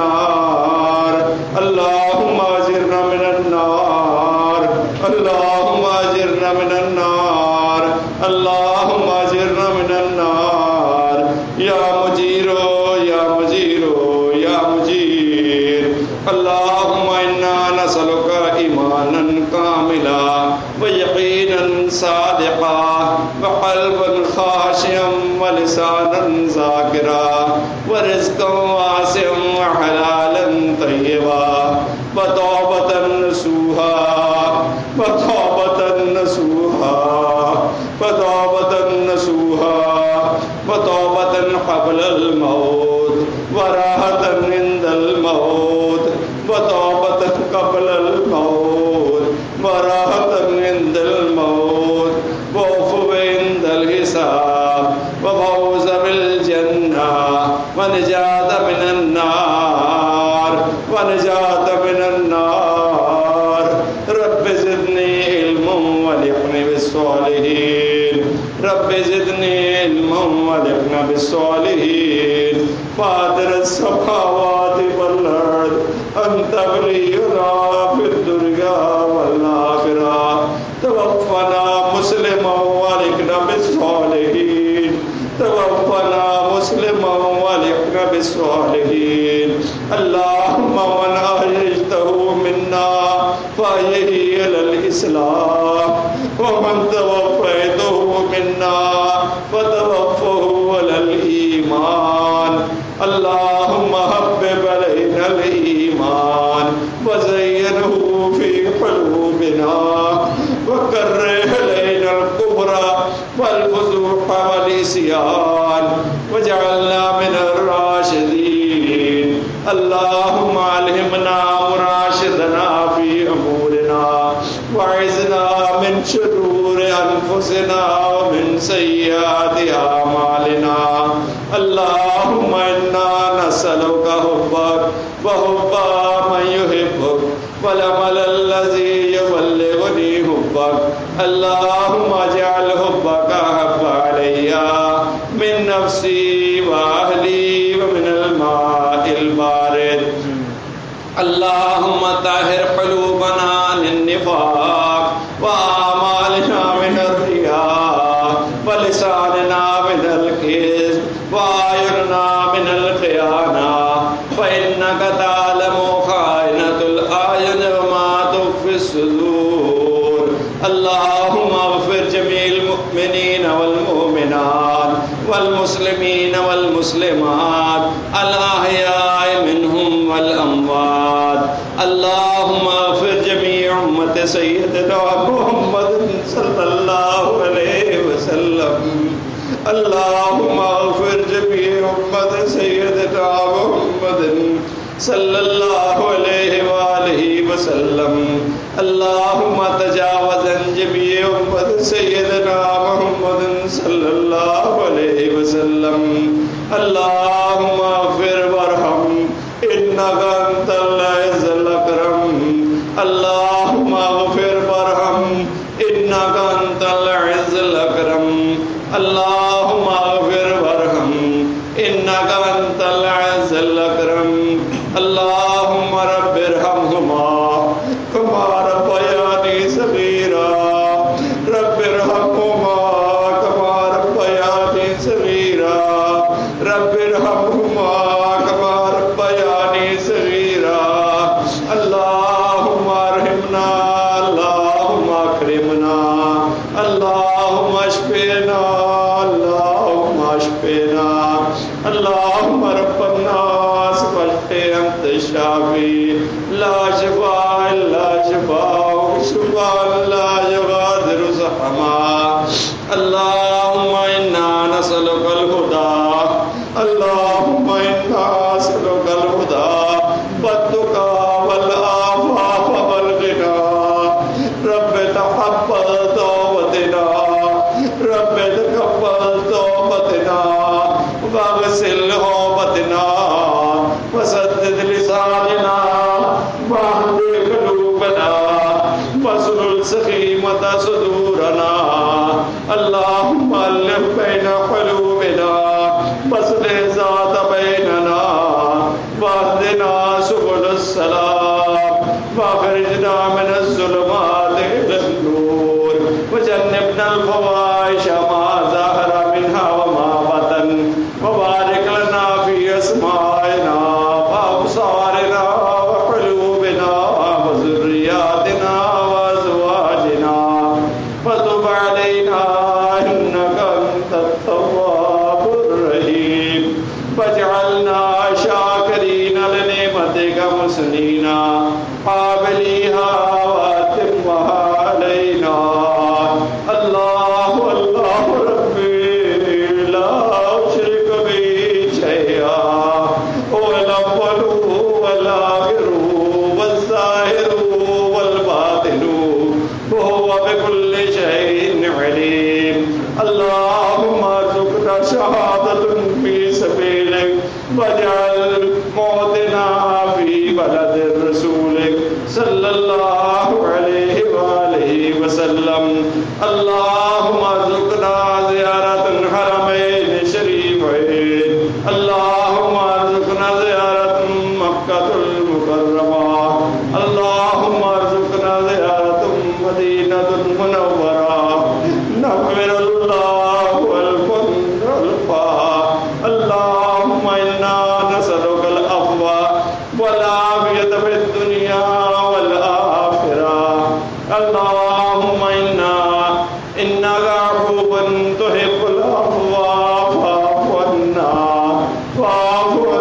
والنار. اللهم أجرنا من النار. اللهم أجرنا من النار. اللهم أجرنا من النار. يا مجير يا مجير يا مجير. اللهم إنا نسألك إيمانا كاملا ويقينا صادقا وقلبا خاشعا ولسانا ذاكرا ورزقا واسعا وحلالا طيبا وتوبة نصوحا وتوبة نصوحا وتوبة نصوحا وتوبة قبل الموت وراحة عند الموت وتوبة قبل الموت وراحة عند الموت وعفو عند الحساب وفوز بالجنة ونجاة من النار ونجاة من النار. رب زدني علما والحقني بالصالحين. رب زدني علما والحقني بالصالحين. فاطر السماوات والأرض أنت ولينا في الدنيا والآخرة. توفنا مسلما والحقنا بالصالحين. توفنا مسلما والحقنا بالصالحين. اللهم من أحييته منا فأحيه على الإسلام ومن توفيته منا فتوفه على الإيمان. اللهم حبب إلينا الإيمان وزينه في قلوبنا وكره إلينا الكفر والفسوق والعصيان واجعلنا من الراشدين. اللهم ألهمنا مراشدنا في أمورنا وأعذنا من شرور أنفسنا ومن سيئات أعمالنا. اللهم إنا نسألك حبك وحب من يحبك والعمل الذي يبلغني حبك. اللهم اجعل حبك أحب علي من نفسي وأهلي ومن الماء البارد. اللهم طهر قلوبنا عن النفاق وأعمالنا من الرياء ولساننا من الكذب وأعيننا من الخيانة فإنك تعلم خائنة الأعين وما تخفي الصدور. اللهم اغفر جميع المؤمنين والمؤمنات والمسلمين والمسلمات الأحياء منهم والأموات. اللهم اغفر جميع أمة سيدنا محمد صلى الله عليه وسلم. اللهم اغفر جميع أمة سيدنا محمد صلى الله عليه وآله وسلم. اللهم تجاوز عن جميع أمة سيدنا محمد صلى الله عليه وسلم. اللهم اغفر وارحم إنك أنت العز الأكرم. اللهم اغفر وارحم إنك أنت العز الأكرم. اللهم اغفر وارحم إنك أنت العز الأكرم. اللهم رب ارحمهما كما ربياني صغيرا. رب ارحمهما كما ربياني صغيرا. رب ارحمهما كما ربياني صغيرا. اللهم ارحمنا. اللهم اكرمنا. اللهم اشفنا. اللهم اشفنا. اللهم رب الناس فاشف أنت الشافي لا شفاء إلا شفاءك شفاء لا يغادر سقما. اللهم إنا نسألك الهدى. اللهم إنا نسألك الهدى والتقى والعفاف والغنى. رب تقبل توبتنا. رب تقبل توبتنا واغسل توبتنا وسدد لساننا واهد قلوبنا واسلل سخيمة صدورنا. اللهم ألف بين قلوبنا واصلح ذات بيننا واهدنا سبل السلام واخرجنا من الظلمات إلى النور وجنبنا الفواحش ما ظهر منها وما بطن. وبارك لنا في أسمائنا وأبصارنا وقلوبنا وذرياتنا وأزواجنا وتب علينا إنك أنت التواب الرحيم. واجعلنا شاكرين لنعمتك محسنين قابليها وأتمها علينا. الله الله ربي لا أشرك به شيئا هو الأول والآخر والظاهر والباطن وهو بكل شيء عليم. اللهم ارزقنا شهادة في سبيلك واجعل موتنا في بلد رسولك صلى الله عليه وآله وسلم. اللهم ارزقنا زيارة الحرمين الشريفين. اللهم ارزقنا زيارة مكة المكرمة. اللهم ارزقنا زيارة مدينة المنورة. نور الله والفضل. اللهم إنا نسألك العفو والعافية في الدنيا والآخرة. اللهم إنك عفو تحب العفو فاعف عنا. واعف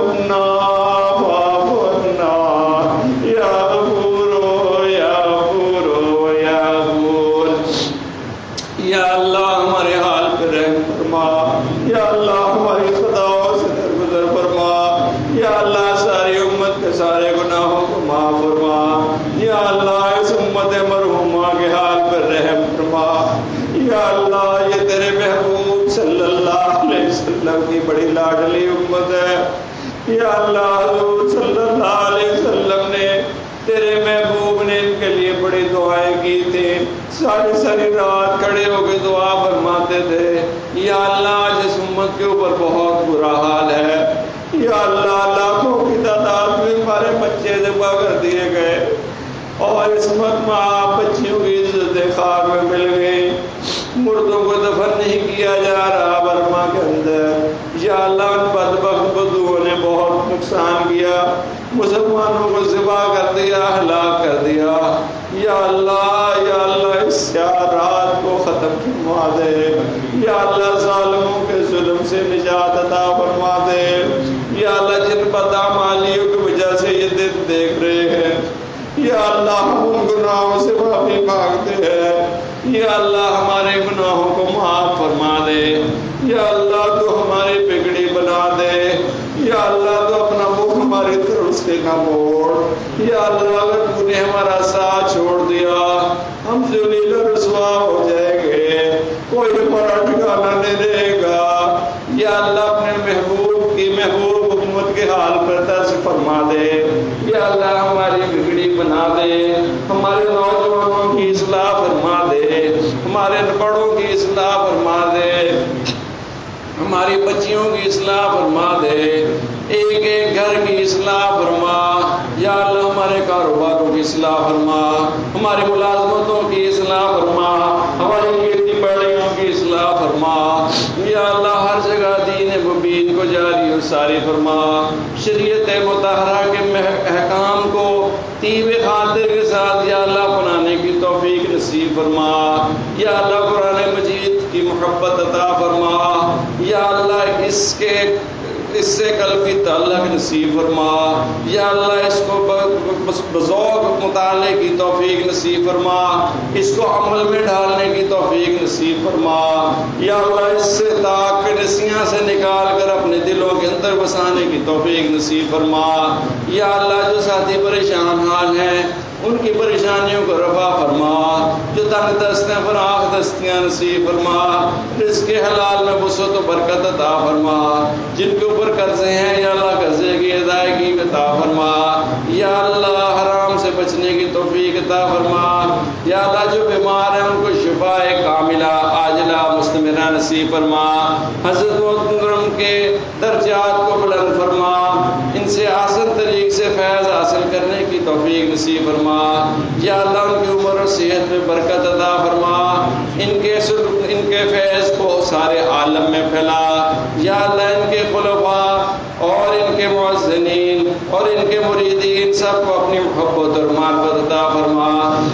سارے گناہوں کو معاف فرما۔ یا اللہ اس امت مرحومہ کے حال پر رحم فرما۔ یا اللہ یہ تیرے محبوب صلی اللہ علیہ وسلم کی بڑی لاڈلی امت ہے۔ یا اللہ حضور صلی اللہ علیہ وسلم نے تیرے محبوب نے ان کے لیے بڑی دعائیں کی تھی، ساری رات کھڑے ہو کے دعا فرماتے تھے۔ یا اللہ جس امت کے اوپر بہت برا حال ہے، یا اللہ لاکھوں کی تعداد میں ہمارے بچے ذبح کر دیے گئے اور اس وقت ماں بچیوں کی عزت خاک میں مل گئی، مردوں کو دفن نہیں کیا جا رہا برما کے اندر۔ یا اللہ ان بدبخت بدوؤں نے بہت نقصان کیا، مسلمانوں کو ذبح کر دیا، ہلاک کر دیا۔ یا اللہ اس رات کو ختم فرما دے۔ یا اللہ ظالموں کے ظلم سے نجات عطا فرما دے۔ یا اللہ جن بدعمالیوں کی وجہ سے یہ دن دیکھ رہے ہیں، یا اللہ ہم ان گناہوں سے معافی مانگتے ہیں۔ یا اللہ ہمارے گناہوں کو معاف فرما دے۔ یا اللہ تو ہماری بگڑی بنا دے۔ یا اللہ تو اپنا منہ ہماری طرف سے نہ موڑ۔ یا اللہ اگر تو نے ہمارا ساتھ چھوڑ دیا ہم ذلیل و رسوا ہو جائیں گے، کوئی ہمارا ٹھکانہ نہیں رہے گا۔ یا اللہ اپنے محبوب امت کے حال پر ترس فرما دے۔ یا اللہ ہماری بگڑی بنا دے، ہمارے نوجوانوں کی اصلاح فرما دے، ہمارے بڑوں کی اصلاح فرما دے، ہماری بچیوں کی اصلاح فرما دے، ایک ایک گھر کی اصلاح فرما۔ یا اللہ ہمارے کاروباروں کی اصلاح فرما، ہماری ملازمتوں کی اصلاح فرما، ہماری کھیتی باڑیوں کی اصلاح فرما۔ یا اللہ ہر جگہ دین مبین کو جاری اور ساری فرما، شریعت مطہرہ کے احکام کو طیب خاطر کے ساتھ یا اللہ اپنانے کی توفیق نصیب فرما۔ یا اللہ قرآن مجید کی محبت عطا فرما۔ یا اللہ اس سے قلبی تعلق نصیب فرما۔ یا اللہ اس کو بذوق مطالعے کی توفیق نصیب فرما، اس کو عمل میں ڈالنے کی توفیق نصیب فرما۔ یا اللہ اس سے طاق نسیاں سے نکال کر اپنے دلوں کے اندر بسانے کی توفیق نصیب فرما۔ یا اللہ جو ساتھی پریشان حال ہیں ان کی پریشانیوں کو رفع فرما، جو تنگ دست ہیں فراخ دستیاں نصیب فرما، رزق حلال میں وسعت و برکت عطا فرما، جن کے اوپر قرضے ہیں یا اللہ قرضے کی ادائیگی عطا فرما۔ یا اللہ حرام سے بچنے کی توفیق عطا فرما۔ یا اللہ جو بیمار ہیں ان کو شفاء کاملہ عاجلہ مستمرہ نصیب فرما، حضرت محترم کے درجات کو بلند فرما، ان سے آسان طریق سے فیض حاصل کرنے کی توفیق نصیب فرما۔ یا اللہ ان کی عمر اور صحت میں برکت عطا فرما، ان کے فیض کو سارے عالم میں پھیلا۔ یا اللہ ان کے خلفاء اور ان کے مؤذنین اور ان کے مریدین سب کو اپنی محبت اور معرفت عطا فرما۔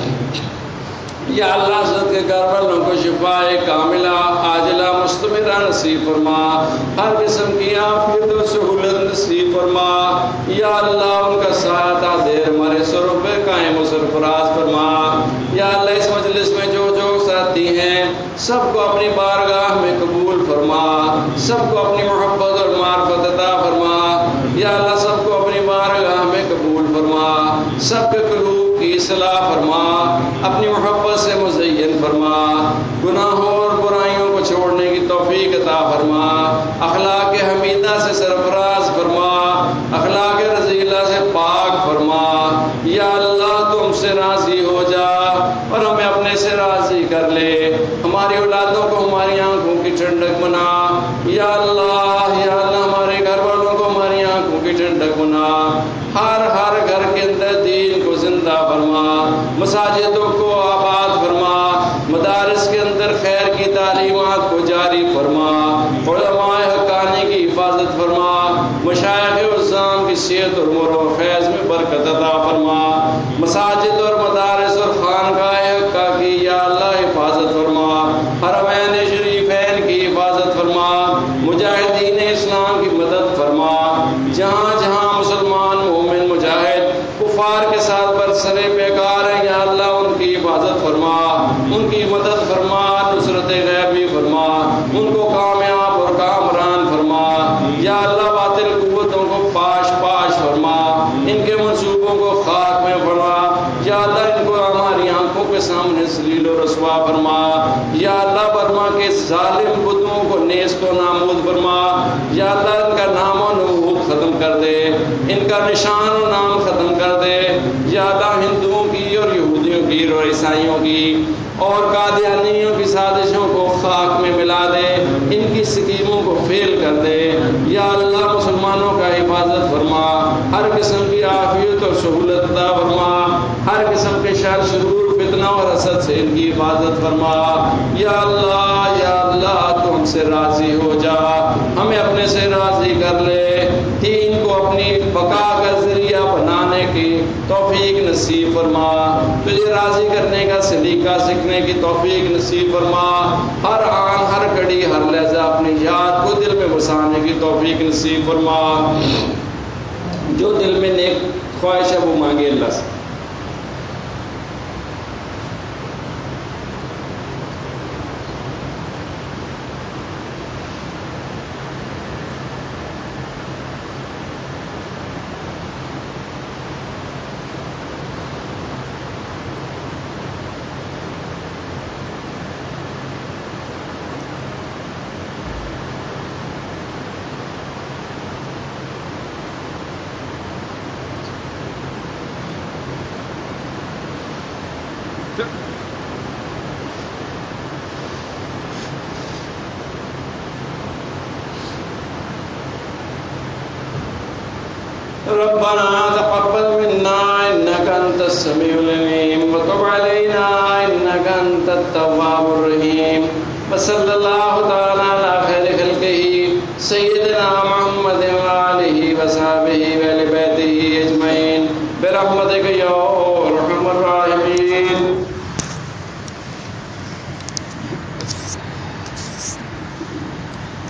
یا اللہ حضرت کے گھر والوں کو شفاء کاملہ عاجلہ مستمرہ نصیب فرما، ہر قسم کی عافیت و سہولت نصیب فرما۔ یا اللہ ان کا سایہ تا دیر ہمارے سروں پہ قائم و سرفراز فرما۔ یا اللہ اس مجلس میں جو ساتھی ہیں سب کو اپنی بارگاہ میں قبول فرما، سب کو اپنی محبت اور معرفت عطا فرما۔ یا اللہ سب کو اپنی بارگاہ میں قبول فرما، سب کے قلوب کی اصلاح فرما، اپنی محبت سے مزین فرما، گناہوں اور برائیوں کو چھوڑنے کی توفیق عطا فرما، اخلاق حمیدہ سے سرفراز فرما، اخلاق رذیلہ سے پاک فرما۔ یا اللہ تم سے راضی ہو جا اور ہمیں اپنے سے راضی کر لے، ہماری اولادوں کو ہماری آنکھوں کی ٹھنڈک بنا۔ یا اللہ ہمارے گھر والوں کو ہماری آنکھوں کی ٹھنڈک بنا، ہر گھر کے اندر دین کو زندہ فرما، مساجدوں کو آباد فرما، مدارس کے اندر خیر کی تعلیمات کو جاری فرما، علماء حقانی کی حفاظت فرما، مشائخ عظام کی صحت اور عمر و فیض میں برکت عطا فرما، مساجد اور مدارس اور خانقاہ حقہ کی یا اللہ حفاظت فرما، حرمین شریفین کی حفاظت فرما، مجاہدین اسلام کی مدد فرما، جہاں جہاں مسلمان مومن مجاہد کفار کے ساتھ برسر پیکار ہیں یا اللہ ان کی حفاظت فرما، ان کی مدد فرما، نصرت غیبی فرما، ان کو کامیاب اور کامران فرما۔ یا اللہ باطل قوتوں کو پاش فرما، ان کے منصوبوں کو خاک میں فرما، یا اللہ ان کو ہماری آنکھوں کے سامنے ذلیل و رسوا فرما، یا اللہ برما کے ظالم بتوں کو نیست و نامود فرما، یا اللہ ان کا نام و نبوت ختم کر دے، ان کا نشان و نام ختم کر دے، یا اللہ ہندوؤں کی اور یہودیوں کی اور عیسائیوں کی اور قادیانیوں کی سازشوں کو خاک میں ملا دے، ان کی اسکیموں کو فیل کر دے، یا اللہ مسلمانوں کا حفاظت فرما، ہر قسم کی عافیت اور سہولت عطا فرما، ہر قسم کے شر شرور فتنہ اور حسد سے ان کی حفاظت فرما، یا اللہ تو ہم سے راضی ہو جا، ہمیں اپنے سے راضی کر لے، دین کو اپنی بقا کا ذریعہ بنانے کی توفیق نصیب فرما، تجھے راضی کرنے کا سلیقہ سیکھنے کی توفیق نصیب فرما، ہر آن ہر گھڑی ہر لحظہ اپنی یاد کو دل میں بسانے کی توفیق نصیب فرما، جو دل میں نیک خواہش ہے وہ مانگے اللہ سے۔ ربنا تقبل منا انك انت السميع العليم وتب علينا انك انت التواب الرحيم وصلى الله تعالى على خير خلقه سيدنا محمد وآله وصحبه وآل بيته اجمعين برحمتك يا